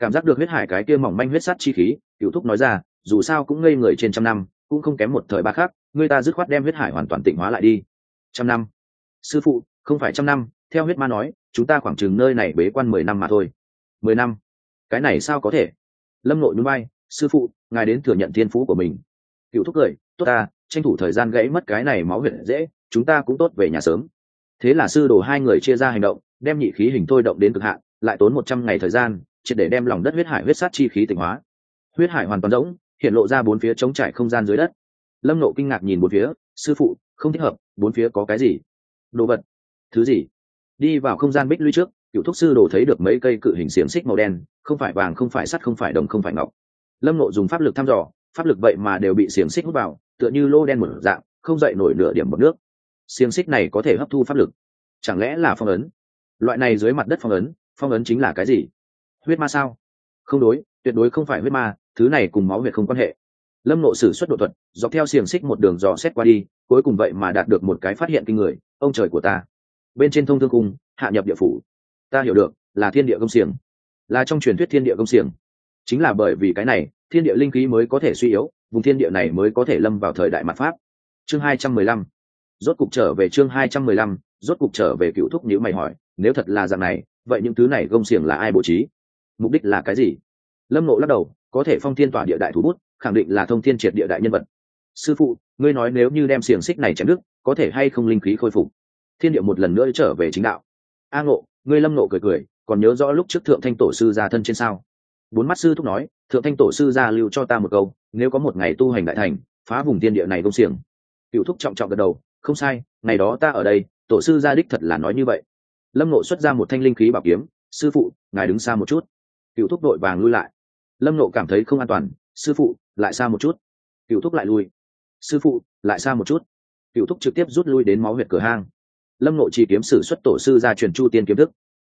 Cảm giác được huyết hải cái kia mỏng manh huyết sắt chi khí, Cửu Thúc nói ra, dù sao cũng ngây người trên trăm năm, cũng không kém một thời ba khác, người ta dứt khoát đem huyết hải hoàn toàn tịnh hóa lại đi. Trăm năm? Sư phụ, không phải trăm năm, theo huyết ma nói, chúng ta khoảng chừng nơi này bế quan 10 năm mà thôi. 10 năm? Cái này sao có thể? Lâm Nội nhún vai, sư phụ, ngài đến thừa nhận thiên phú của mình. Cửu Thúc cười, tốt ta, tranh thủ thời gian gãy mất cái này máu huyết dễ, chúng ta cũng tốt về nhà sớm. Thế là sư đồ hai người chia ra hành động, đem nhị khí hình thôi động đến cực hạn, lại tốn 100 ngày thời gian, triệt để đem lòng đất huyết hải huyết sát chi khí tịnh hóa. Huyết hải hoàn toàn rỗng, hiện lộ ra bốn phía trống trải không gian dưới đất. Lâm Nộ kinh ngạc nhìn bốn phía, sư phụ, không thích hợp, bốn phía có cái gì? Đồ vật? Thứ gì? Đi vào không gian bích lũy trước, Cửu Thúc sư đồ thấy được mấy cây cự hình xiềng xích màu đen, không phải vàng, không phải sắt, không phải đồng, không phải ngọc. Lâm Nộ dùng pháp lực thăm dò, pháp lực vậy mà đều bị xiềng xích hút vào, tựa như lô đen một dạng, không dậy nổi nửa điểm bọt nước. Xiềng xích này có thể hấp thu pháp lực, chẳng lẽ là phong ấn? Loại này dưới mặt đất phong ấn chính là cái gì? Huyết ma sao? Không đối, tuyệt đối không phải huyết ma, thứ này cùng máu huyết không quan hệ. Lâm Nộ sử xuất độ thuật, dọc theo xiềng xích một đường dò xét qua đi, cuối cùng vậy mà đạt được một cái phát hiện kinh người, ông trời của ta. Bên trên thông thương cung, hạ nhập địa phủ. Ta hiểu được, là thiên địa công xiềng, là trong truyền thuyết thiên địa công xiềng. Chính là bởi vì cái này, thiên địa linh khí mới có thể suy yếu, vùng thiên địa này mới có thể lâm vào thời đại mạt pháp. Chương 215. Rốt cục trở về chương 215, rốt cục trở về. Cửu Thúc nhíu mày hỏi, nếu thật là dạng này, vậy những thứ này gông xiềng là ai bố trí? Mục đích là cái gì? Lâm Nộ lắc đầu, có thể phong thiên tỏa địa đại thủ bút, khẳng định là thông thiên triệt địa đại nhân vật. Sư phụ, ngươi nói nếu như đem xiềng xích này chém đứt, có thể hay không linh khí khôi phục, thiên địa một lần nữa trở về chính đạo? A Ngộ, ngươi. Lâm Nộ cười cười, còn nhớ rõ lúc trước Thượng Thanh tổ sư ra thân trên sao? Bốn mắt sư thúc nói, Thượng Thanh tổ sư ra lưu cho ta một câu, nếu có một ngày tu hành đại thành, phá vùng thiên địa này gông xiềng. Cửu Thúc trọng trọng gật đầu, không sai, ngày đó ta ở đây, tổ sư gia đích thật là nói như vậy. Lâm Nộ xuất ra một thanh linh khí bảo kiếm, sư phụ, ngài đứng xa một chút. Cửu Thúc đội vàng lui lại. Lâm Nộ cảm thấy không an toàn, sư phụ, lại xa một chút. Cửu Thúc lại lui. Sư phụ, lại xa một chút. Cửu Thúc trực tiếp rút lui đến máu huyệt cửa hang. Lâm Nộ chỉ kiếm sử xuất tổ sư gia truyền chu tiên kiếm thức.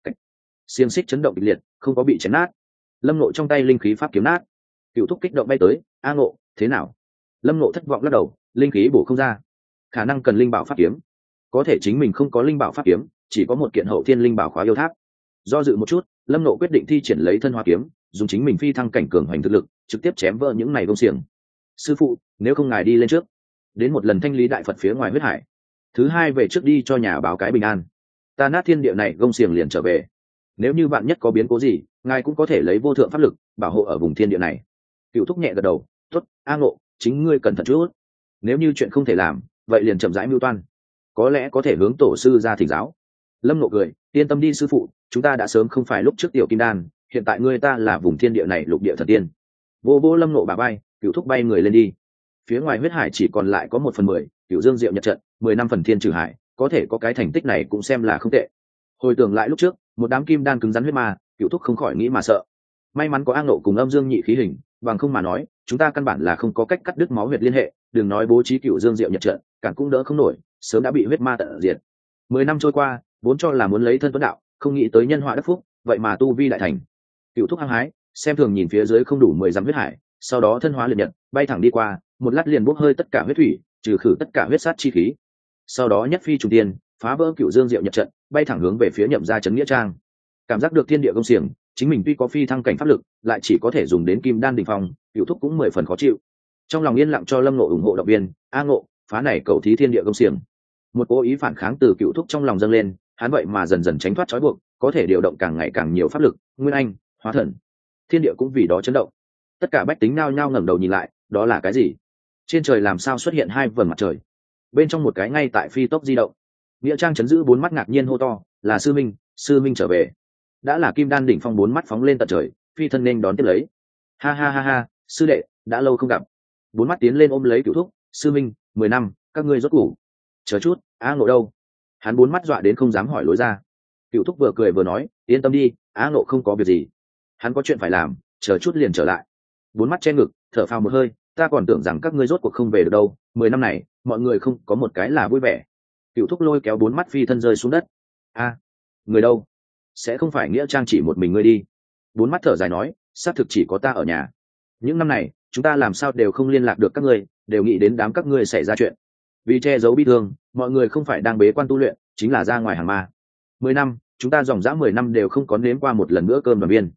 Xiềng xích chấn động kịch liệt, không có bị chấn nát. Lâm Nộ trong tay linh khí pháp kiếm nát. Cửu Thúc kích động bay tới, A Ngộ, thế nào? Lâm Nộ thất vọng lắc đầu, linh khí bổ không ra, khả năng cần linh bảo pháp kiếm. Có thể chính mình không có linh bảo pháp kiếm, chỉ có một kiện hậu thiên linh bảo khóa yêu tháp. Do dự một chút, Lâm Nộ quyết định thi triển lấy thân hoa kiếm, dùng chính mình phi thăng cảnh cường hoành thực lực, trực tiếp chém vỡ những này công xiềng. Sư phụ, nếu không ngài đi lên trước, đến một lần thanh lý đại Phật phía ngoài huyết hải, thứ hai về trước đi cho nhà báo cái bình an, ta nát thiên địa này gông xiềng liền trở về. Nếu như bạn nhất có biến cố gì, ngài cũng có thể lấy vô thượng pháp lực bảo hộ ở vùng thiên địa này. Cửu Thúc nhẹ gật đầu, tốt, A Ngộ, chính ngươi cẩn thận chút. Nếu như chuyện không thể làm, vậy liền chậm rãi mưu toan, có lẽ có thể hướng tổ sư ra thỉnh giáo. Lâm Nộ cười, yên tâm đi sư phụ, chúng ta đã sớm không phải lúc trước tiểu kim đan, hiện tại ngươi ta là vùng thiên địa này lục địa thần tiên. Vô vô Lâm Nộ bà bay, Cửu Thúc bay người lên đi. Phía ngoài huyết hải chỉ còn lại có 1/10, Cửu Dương Diệu Nhật trận, 10 năm phần thiên trừ hải, có thể có cái thành tích này cũng xem là không tệ. Hồi tưởng lại lúc trước, một đám kim đan cứng rắn huyết ma, Cửu Thúc không khỏi nghĩ mà sợ. May mắn có A Ngộ cùng âm dương nhị khí hình, bằng không mà nói, chúng ta căn bản là không có cách cắt đứt máu huyết liên hệ, đừng nói bố trí Cửu Dương Diệu Nhật trận, cản cũng đỡ không nổi, sớm đã bị huyết ma tận diệt. 10 năm trôi qua, vốn cho là muốn lấy thân tuấn đạo, không nghĩ tới nhân họa đắc phúc, vậy mà tu vi đại thành. Cửu Thúc hăng hái, xem thường nhìn phía dưới không đủ 10 dặm huyết hải, sau đó thân hóa liệt nhật, bay thẳng đi qua, một lát liền bốc hơi tất cả huyết thủy, trừ khử tất cả huyết sát chi khí. Sau đó nhất phi trùng tiên, phá vỡ Cửu Dương Diệu Nhật trận, bay thẳng hướng về phía Nhậm gia trấn nghĩa trang. Cảm giác được thiên địa công xiềng, chính mình tuy có phi thăng cảnh pháp lực, lại chỉ có thể dùng đến kim đan đỉnh phong, Cửu Thúc cũng 10 phần khó chịu. Trong lòng yên lặng cho Lâm Ngộ ủng hộ động viên, A Ngộ, phá này cầu thí thiên địa công xiềng. Một cố ý phản kháng từ Cửu Thúc trong lòng dâng lên, hắn vậy mà dần dần tránh thoát trói buộc, có thể điều động càng ngày càng nhiều pháp lực, nguyên anh, hóa thần. Thiên địa cũng vì đó chấn động. Tất cả bách tính nao nhao ngẩng đầu nhìn lại, đó là cái gì? Trên trời làm sao xuất hiện hai vầng mặt trời? Bên trong một cái ngay tại phi tốc di động. Nghĩa Trang chấn giữ bốn mắt ngạc nhiên hô to, là sư minh trở về. Đã là kim đan đỉnh phong, bốn mắt phóng lên tận trời, phi thân nên đón tiếp lấy. Ha ha ha ha, sư đệ, đã lâu không gặp. Bốn mắt tiến lên ôm lấy Cửu Thúc, sư minh, 10 năm, các ngươi rốt củ. Chờ chút, A Ngộ đâu? Hắn bốn mắt dọa đến không dám hỏi lối ra. Cửu Thúc vừa cười vừa nói, yên tâm đi, A Ngộ không có việc gì, hắn có chuyện phải làm, chờ chút liền trở lại. Bốn mắt che ngực, thở phào một hơi, ta còn tưởng rằng các ngươi rốt cuộc không về được đâu, 10 năm này, mọi người không có một cái là vui vẻ. Cửu Thúc lôi kéo bốn mắt phi thân rơi xuống đất. A, người đâu? Sẽ không phải Nghĩa Trang chỉ một mình ngươi đi? Bốn mắt thở dài nói, xác thực chỉ có ta ở nhà. Những năm này, chúng ta làm sao đều không liên lạc được các ngươi, đều nghĩ đến đám các ngươi xảy ra chuyện. Vì che giấu bi thương, mọi người không phải đang bế quan tu luyện, chính là ra ngoài hàng ma. 10 năm, chúng ta dòng dã 10 năm đều không có nếm qua một lần bữa cơm đoàn viên.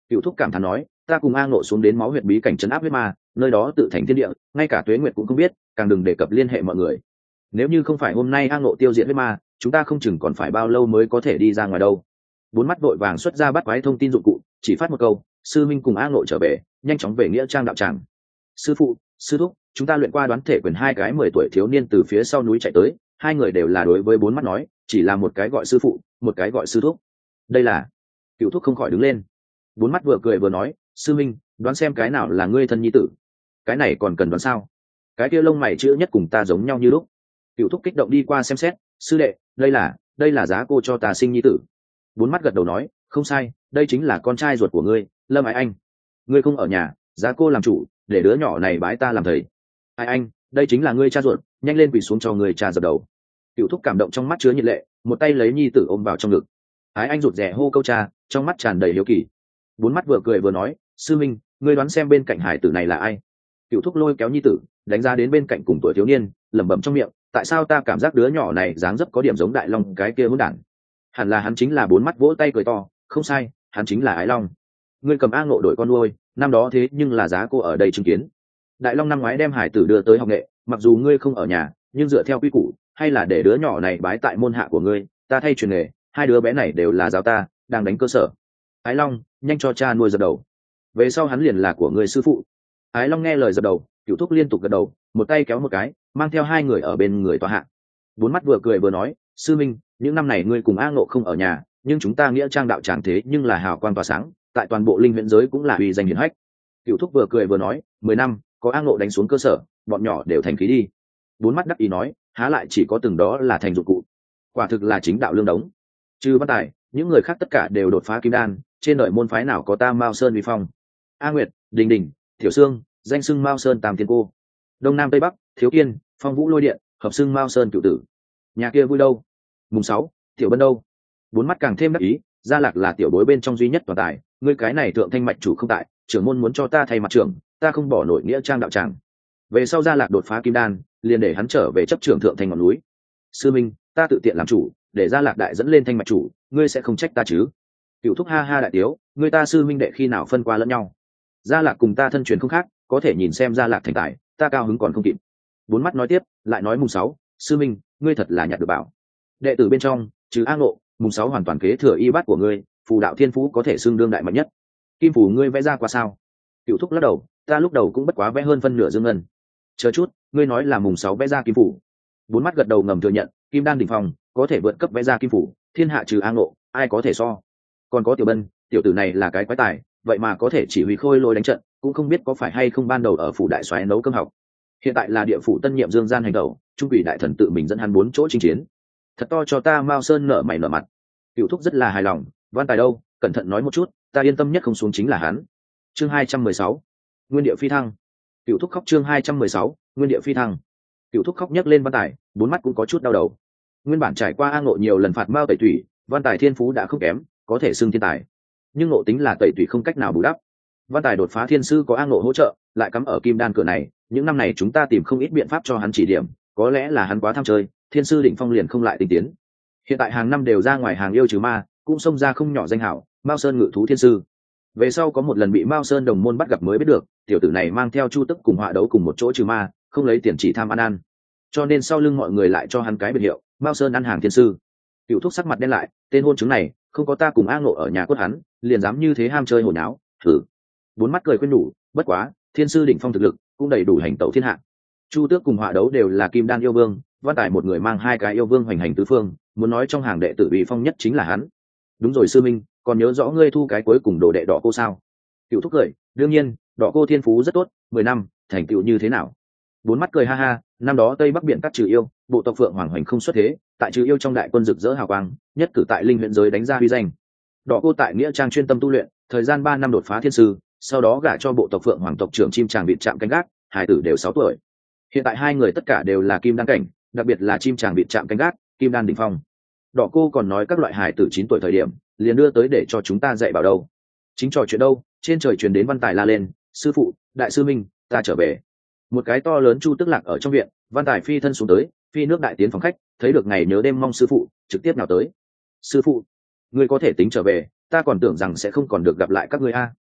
Cựu thúc cảm thán nói, ta cùng A Ngộ xuống đến máu huyệt bí cảnh trấn áp huyết ma, nơi đó tự thành thiên địa, ngay cả Tuế Nguyệt cũng không biết, càng đừng đề cập liên hệ mọi người. Nếu như không phải hôm nay A Ngộ tiêu diệt huyết ma, chúng ta không chừng còn phải bao lâu mới có thể đi ra ngoài đâu. Bốn mắt vội vàng xuất ra bắt quái thông tin dụng cụ, chỉ phát một câu, sư minh cùng A Ngộ trở về, nhanh chóng về nghĩa trang đạo tràng. Sư phụ, sư thúc, chúng ta luyện qua đoán thể quyền, hai cái 10 tuổi thiếu niên từ phía sau núi chạy tới, hai người đều là đối với bốn mắt nói, chỉ là một cái gọi sư phụ, một cái gọi sư thúc. Đây là... Cựu thúc không khỏi đứng lên. Bốn mắt vừa cười vừa nói, sư minh, đoán xem cái nào là ngươi thân nhi tử. Cái này còn cần đoán sao? Cái kia lông mày chữ nhất cùng ta giống nhau như lúc. Cựu thúc kích động đi qua xem xét, sư đệ, đây là giá cô cho ta sinh nhi tử. Bốn mắt gật đầu nói, không sai, đây chính là con trai ruột của ngươi, Lâm Ái Anh. Ngươi không ở nhà, giá cô làm chủ, để đứa nhỏ này bái ta làm thầy. Ai anh, đây chính là ngươi cha ruột, nhanh lên quỳ xuống cho người cha dập đầu. Cựu thúc cảm động trong mắt chứa nhiệt lệ, một tay lấy nhi tử ôm vào trong ngực. Ái Anh rụt rè hô câu cha, trong mắt tràn đầy hiếu kỳ. Bốn mắt vừa cười vừa nói, sư minh, ngươi đoán xem bên cạnh hải tử này là ai? Cựu thúc lôi kéo nhi tử, đánh ra đến bên cạnh cùng tuổi thiếu niên, lẩm bẩm trong miệng, tại sao ta cảm giác đứa nhỏ này dáng dấp có điểm giống Đại Long cái kia hỗn đản? Hẳn là hắn chính là. Bốn mắt vỗ tay cười to, không sai, hắn chính là Ái Long. Ngươi cầm A Ngộ đổi con nuôi, năm đó thế nhưng là giá cô ở đây chứng kiến. Đại Long năm ngoái đem hải tử đưa tới học nghệ, mặc dù ngươi không ở nhà, nhưng dựa theo quy củ, hay là để đứa nhỏ này bái tại môn hạ của ngươi, ta thay truyền nghề, hai đứa bé này đều là giáo ta, đang đánh cơ sở. Ái Long, nhanh cho cha nuôi dập đầu. Về sau hắn liền là của người sư phụ. Ái Long nghe lời dập đầu, Cựu thúc liên tục gật đầu, một tay kéo một cái, mang theo hai người ở bên người tòa hạ. Bốn mắt vừa cười vừa nói, sư minh, những năm này ngươi cùng A Ngộ không ở nhà, nhưng chúng ta nghĩa trang đạo tràng thế nhưng là hào quang tỏa sáng, tại toàn bộ linh huyện giới cũng là uy danh hiển hách. Cựu thúc vừa cười vừa nói, 10 năm có A Ngộ đánh xuống cơ sở, bọn nhỏ đều thành khí đi. Bốn mắt đắc ý nói, há lại chỉ có từng đó là thành dụng cụ, quả thực là chính đạo lương đống. Trừ Văn Tài, những người khác tất cả đều đột phá kim đan, trên đời môn phái nào có ta Mao Sơn uy phong. A Nguyệt, Đình Đình, Tiểu Sương, danh xưng Mao Sơn tam tiên cô. Đông Nam Tây Bắc, Thiếu Kiên, Phong Vũ Lôi Điện, hợp xưng Mao Sơn cựu tử. Nhà kia vui đâu? Mùng 6, Tiểu Bân đâu? Bốn mắt càng thêm đắc ý, Gia Lạc là tiểu bối bên trong duy nhất toàn tài, ngươi cái này thượng thanh mạch chủ không tại, trưởng môn muốn cho ta thay mặt trưởng, ta không bỏ nổi nghĩa trang đạo tràng. Về sau Gia Lạc đột phá kim đan, liền để hắn trở về chấp trưởng thượng thanh ngọn núi. Sư minh, ta tự tiện làm chủ, để Gia Lạc đại dẫn lên thanh mạch chủ, ngươi sẽ không trách ta chứ? Cựu thúc ha ha đại tiếu, ngươi ta sư minh đệ khi nào phân qua lẫn nhau? Gia Lạc cùng ta thân truyền không khác, có thể nhìn xem Gia Lạc thành tài, ta cao hứng còn không kịp. Bốn mắt nói tiếp, lại nói mùng 6, sư minh, ngươi thật là nhặt được bảo. Đệ tử bên trong, trừ A Ngộ, mùng 6 hoàn toàn kế thừa y bát của ngươi, phù đạo thiên phú có thể xưng đương đại mạnh nhất. Kim phù ngươi vẽ ra qua sao? Cựu thúc lắc đầu, ta lúc đầu cũng bất quá vẽ hơn phân nửa dương ngân. Chờ chút, ngươi nói là mùng 6 vẽ ra kim phù? Bốn mắt gật đầu ngầm thừa nhận, kim đan đỉnh phong, có thể vượt cấp vẽ ra kim phù, thiên hạ trừ A Ngộ, ai có thể so? Còn có Tiểu Bân, tiểu tử này là cái quái tài, vậy mà có thể chỉ huy khôi lôi đánh trận, cũng không biết có phải hay không ban đầu ở phủ đại soái nấu cơm học. Hiện tại là địa phủ tân nhiệm dương gian hành tẩu, trung quỷ đại thần tự mình dẫn hắn 4 chỗ chinh chiến. Thật to cho ta Mao Sơn nở mày nở mặt. Cựu thúc rất là hài lòng, Văn Tài đâu, cẩn thận nói một chút, ta yên tâm nhất không xuống chính là hắn. Chương 216, Nguyên địa phi thăng. Cựu thúc khóc. Chương 216, Nguyên địa phi thăng. Cựu thúc khóc nhấc lên Văn Tài, bốn mắt cũng có chút đau đầu. Nguyên bản trải qua A Ngộ nhiều lần phạt Mao tẩy thủy, Văn Tài thiên phú đã không kém, có thể xưng thiên tài. Nhưng Ngộ tính là tẩy thủy không cách nào bù đắp. Văn Tài đột phá thiên sư có A Ngộ hỗ trợ, lại cắm ở kim đan cửa này, những năm này chúng ta tìm không ít biện pháp cho hắn chỉ điểm, có lẽ là hắn quá tham chơi, thiên sư đỉnh phong liền không lại tinh tiến. Hiện tại hàng năm đều ra ngoài hàng yêu trừ ma, cũng xông ra không nhỏ danh hảo, Mao Sơn ngự thú thiên sư. Về sau có một lần bị Mao Sơn đồng môn bắt gặp mới biết được, tiểu tử này mang theo Chu Tức cùng Họa Đấu cùng một chỗ trừ ma, không lấy tiền chỉ tham ăn. Cho nên sau lưng mọi người lại cho hắn cái biệt hiệu, Mao Sơn ăn hàng thiên sư. Cựu thúc sắc mặt đen lại, tên hôn chứng này, không có ta cùng A Ngộ ở nhà cốt hắn, liền dám như thế ham chơi hồi náo, thử. Bốn mắt cười khuyên nhủ, bất quá, thiên sư đỉnh phong thực lực, cũng đầy đủ hành tẩu thiên hạ. Chu Tước cùng Họa Đấu đều là kim đan yêu vương, Văn Tài một người mang 2 cái yêu vương hoành hành tứ phương, muốn nói trong hàng đệ tử uy phong nhất chính là hắn. Đúng rồi sư minh, còn nhớ rõ ngươi thu cái cuối cùng đồ đệ Đỏ Cô sao? Cựu thúc cười, đương nhiên, Đỏ Cô thiên phú rất tốt, 10 năm, thành tựu như thế nào? Bốn mắt cười ha ha, năm đó Tây Bắc biển cắt trừ yêu, bộ tộc Phượng Hoàng hoành không xuất thế, tại trừ yêu trong đại quân rực rỡ hào quang, nhất cử tại linh huyện giới đánh ra huy danh. Đỏ Cô tại nghĩa trang chuyên tâm tu luyện, thời gian 3 năm đột phá thiên sư, sau đó gả cho bộ tộc Phượng Hoàng tộc trưởng chim chàng vịt chạm canh gác, hải tử đều 6 tuổi. Hiện tại 2 người tất cả đều là kim đan cảnh, đặc biệt là chim chàng vịt chạm canh gác, kim đan đỉnh phong. Đỏ Cô còn nói các loại hải tử 9 tuổi thời điểm, liền đưa tới để cho chúng ta dạy bảo đâu. Chính trò chuyện đâu, trên trời truyền đến Văn Tài la lên, sư phụ, đại sư minh, ta trở về. Một cái to lớn Chu Tức lạc ở trong viện, Văn Tài phi thân xuống tới, phi nước đại tiến phòng khách, thấy được ngày nhớ đêm mong sư phụ, trực tiếp nào tới. Sư phụ, ngươi có thể tính trở về, ta còn tưởng rằng sẽ không còn được gặp lại các ngươi a.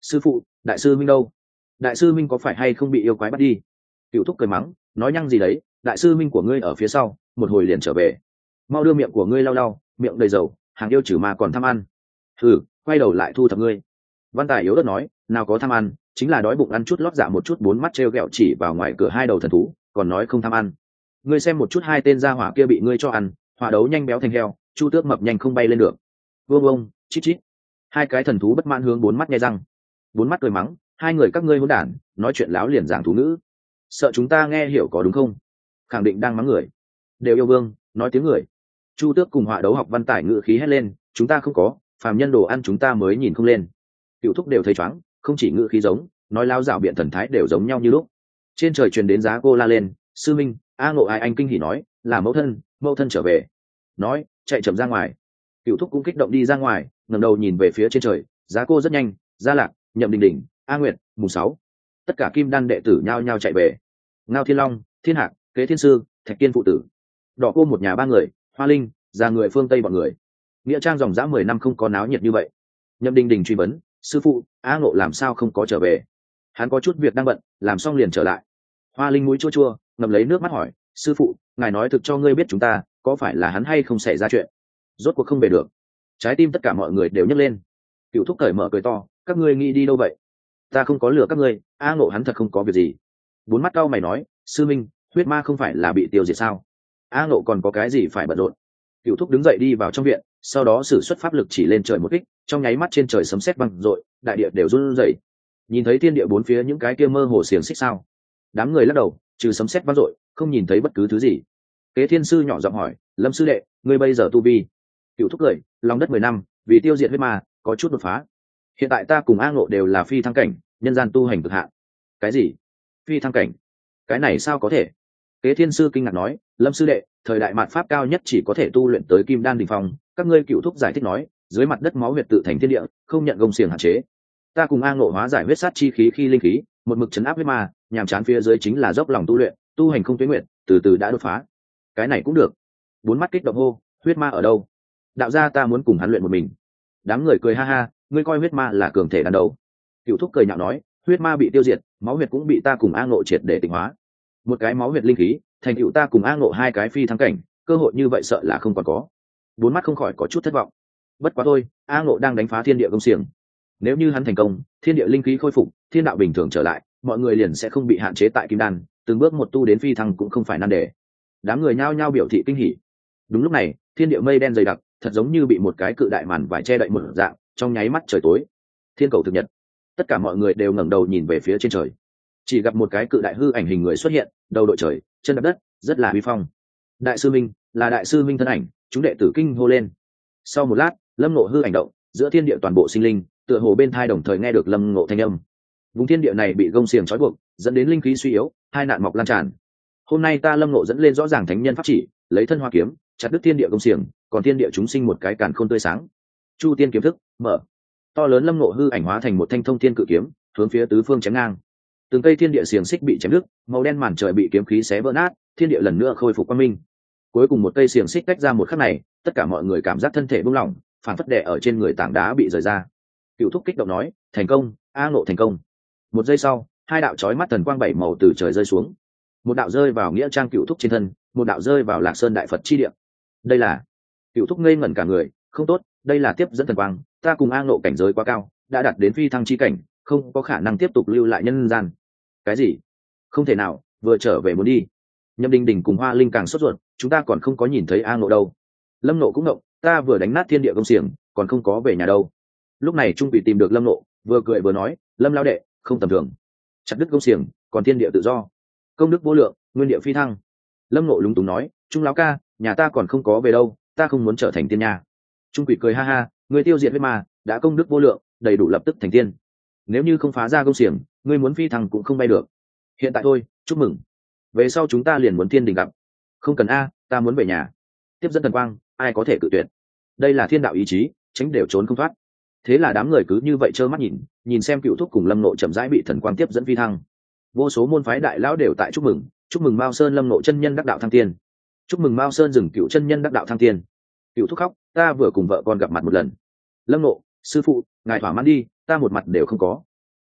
sư phụ, đại sư minh đâu? Đại sư minh có phải hay không bị yêu quái bắt đi? Cựu thúc cười mắng, nói nhăng gì đấy, đại sư minh của ngươi ở phía sau, một hồi liền trở về. Mau đưa miệng của ngươi lau lau, miệng đầy dầu, hàng yêu trừ ma còn tham ăn. Thử quay đầu lại thu thập ngươi. Văn Tài yếu ớt nói, nào có tham ăn, chính là đói bụng ăn chút lót dạ một chút, bốn mắt trêu ghẹo chỉ vào ngoài cửa hai đầu thần thú, còn nói không tham ăn. Ngươi xem một chút hai tên gia hỏa kia bị ngươi cho ăn, hỏa đấu nhanh béo thành heo, chu tước mập nhanh không bay lên được. Vương ông, chít chít. Hai cái thần thú bất mãn hướng bốn mắt nghe răng. Bốn mắt cười mắng, hai người các ngươi hỗn đản, nói chuyện láo liền giảng thú ngữ. Sợ chúng ta nghe hiểu có đúng không? Khẳng định đang mắng người. Đều yêu vương, nói tiếng người. Chu tước cùng hỏa đấu học Văn Tải ngữ khí hét lên, chúng ta không có, phàm nhân đồ ăn chúng ta mới nhìn không lên. Cựu thúc đều thấy chóng, không chỉ ngữ khí giống, nói lao dạo biện thần thái đều giống nhau như lúc. Trên trời truyền đến giá cô la lên, sư minh, a ngộ ai anh kinh hỉ nói, là mẫu thân trở về. Nói, chạy chậm ra ngoài. Cựu thúc cũng kích động đi ra ngoài, ngẩng đầu nhìn về phía trên trời, giá cô rất nhanh, Gia Lạc, Nhậm Đình Đình, A Nguyệt, mùng 6. Tất cả kim đan đệ tử nhao nhao chạy về. Ngao Thiên Long, Thiên Hạc, Kế Thiên Sư, Thạch Kiên phụ tử. Đỏ cô một nhà ba người, Hoa Linh, già người phương Tây bọn người. Nghĩa trang dòng dã 10 năm không có náo nhiệt như vậy. Nhậm Đình Đình truy vấn, sư phụ, A Ngộ làm sao không có trở về? Hắn có chút việc đang bận, làm xong liền trở lại. Hoa Linh mũi chua chua, ngậm lấy nước mắt hỏi, sư phụ, ngài nói thực cho ngươi biết chúng ta, có phải là hắn hay không xảy ra chuyện? Rốt cuộc không về được. Trái tim tất cả mọi người đều nhấc lên. Cựu thúc cởi mở cười to, các ngươi nghĩ đi đâu vậy? Ta không có lừa các ngươi, A Ngộ hắn thật không có việc gì. Bốn mắt cau mày nói, sư minh, huyết ma không phải là bị tiêu diệt sao? A Ngộ còn có cái gì phải bận rộn? Cựu thúc đứng dậy đi vào trong viện, sau đó sử xuất pháp lực chỉ lên trời một kích, trong nháy mắt trên trời sấm sét vang dội, đại địa đều run rẩy. Nhìn thấy thiên địa bốn phía những cái kia mơ hồ xiềng xích sao? Đám người lắc đầu, trừ sấm sét vang dội, không nhìn thấy bất cứ thứ gì. Kế Thiên Sư nhỏ giọng hỏi, Lâm sư đệ, ngươi bây giờ tu vi? Cựu thúc cười, lòng đất 10 năm, vì tiêu diệt huyết ma, có chút đột phá. Hiện tại ta cùng A Ngộ đều là phi thăng cảnh, nhân gian tu hành cực hạn. Cái gì? Phi thăng cảnh? Cái này sao có thể? Kế Thiên Sư kinh ngạc nói, Lâm sư đệ, thời đại mạt pháp cao nhất chỉ có thể tu luyện tới kim đan đỉnh phong, các ngươi cựu thúc giải thích nói, dưới mặt đất máu huyệt tự thành thiên địa, không nhận gông xiềng hạn chế. Ta cùng A Ngộ hóa giải huyết sát chi khí khi linh khí, một mực chấn áp huyết ma, nhàm chán phía dưới chính là dốc lòng tu luyện, tu hành không tuyến nguyện, từ từ đã đột phá. Cái này cũng được. Bốn mắt kích động hô, huyết ma ở đâu? Đạo gia ta muốn cùng hắn luyện một mình. Đám người cười ha ha, ngươi coi huyết ma là cường thể đàn đầu. Cựu thúc cười nhạo nói, huyết ma bị tiêu diệt, máu huyệt cũng bị ta cùng A Ngộ triệt để tịnh hóa. Một cái máu huyệt linh khí, thành cựu ta cùng A Ngộ hai cái phi thăng cảnh, cơ hội như vậy sợ là không còn có. Bốn mắt không khỏi có chút thất vọng. Bất quá thôi, A Ngộ đang đánh phá thiên địa công xiềng. Nếu như hắn thành công, thiên địa linh khí khôi phục, thiên đạo bình thường trở lại, mọi người liền sẽ không bị hạn chế tại kim đan, từng bước một tu đến phi thăng cũng không phải nan đề. Đám người nhao nhao biểu thị kinh hỉ. Đúng lúc này, thiên địa mây đen dày đặc, thật giống như bị một cái cự đại màn vải che đậy một dạng, trong nháy mắt trời tối. Thiên cầu thực nhật. Tất cả mọi người đều ngẩng đầu nhìn về phía trên trời. Chỉ gặp một cái cự đại hư ảnh hình người xuất hiện, đầu đội trời, chân đạp đất, rất là uy phong. Đại sư Minh, là đại sư Minh thân ảnh, chúng đệ tử kinh hô lên. Sau một lát, Lâm Ngộ hư ảnh động, giữa thiên địa toàn bộ sinh linh, tựa hồ bên thai đồng thời nghe được Lâm Ngộ thanh âm. Vùng thiên địa này bị gông xiềng trói buộc, dẫn đến linh khí suy yếu, hai nạn mọc lan tràn. Hôm nay ta Lâm Ngộ dẫn lên rõ ràng thánh nhân pháp chỉ, lấy thân hoa kiếm, chặt đứt thiên địa gông xiềng, còn thiên địa chúng sinh một cái càn khôn tươi sáng. Chu tiên kiếm thức, mở. To lớn Lâm Ngộ hư ảnh hóa thành một thanh thông thiên cự kiếm, hướng phía tứ phương chém ngang. Từng cây thiên địa xiềng xích bị chém đứt, màu đen màn trời bị kiếm khí xé vỡ nát, thiên địa lần nữa khôi phục quang minh. Cuối cùng một cây xiềng xích tách ra một khắc này, tất cả mọi người cảm giác thân thể buông lỏng, phản phất đè ở trên người tảng đá bị rời ra. Cựu thúc kích động nói, thành công, A Ngộ thành công. Một giây sau, hai đạo chói mắt thần quang bảy màu từ trời rơi xuống. Một đạo rơi vào nghĩa trang Cựu thúc trên thân, một đạo rơi vào Lạc Sơn đại Phật chi địa. Đây là... Cựu thúc ngây ngẩn cả người, không tốt, đây là tiếp dẫn thần quang, ta cùng A Ngộ cảnh giới quá cao, đã đạt đến phi thăng chi cảnh, không có khả năng tiếp tục lưu lại nhân gian. Cái gì? Không thể nào, vừa trở về muốn đi. Nhậm Đình Đình cùng Hoa Linh càng sốt ruột, chúng ta còn không có nhìn thấy A Ngộ đâu. Lâm Ngộ cũng ngộ, ta vừa đánh nát thiên địa công xiềng, còn không có về nhà đâu. Lúc này Trung Quỷ tìm được Lâm Ngộ, vừa cười vừa nói, Lâm lão đệ, không tầm thường, chặt đứt công xiềng, còn thiên địa tự do, công đức vô lượng, nguyên địa phi thăng. Lâm Ngộ lúng túng nói, Trung lão ca, nhà ta còn không có về đâu, ta không muốn trở thành tiên nha. Trung Quỷ cười ha ha, người tiêu diệt huyết ma, đã công đức vô lượng, đầy đủ lập tức thành tiên. Nếu như không phá ra công xiềng, ngươi muốn phi thăng cũng không bay được. Hiện tại thôi, chúc mừng. Về sau chúng ta liền muốn thiên đình gặp. Không cần a, ta muốn về nhà. Tiếp dẫn thần quang, ai có thể cự tuyệt? Đây là thiên đạo ý chí, tránh đều trốn không thoát. Thế là đám người cứ như vậy trơ mắt nhìn xem Cựu thúc cùng Lâm Ngộ chậm rãi bị thần quang tiếp dẫn phi thăng. Vô số môn phái đại lão đều tại chúc mừng Mao Sơn Lâm Ngộ chân nhân đắc đạo thăng tiên, chúc mừng Mao Sơn Dừng Cựu chân nhân đắc đạo thăng tiên. Cựu thúc khóc, ta vừa cùng vợ con gặp mặt một lần. Lâm Ngộ, sư phụ, ngài thỏa mãn đi, ta một mặt đều không có.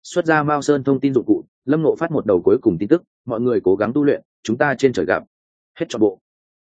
Xuất ra Mao Sơn thông tin dụng cụ, Lâm Ngộ phát một đầu cuối cùng tin tức, mọi người cố gắng tu luyện, chúng ta trên trời gặp. Hết trọn bộ.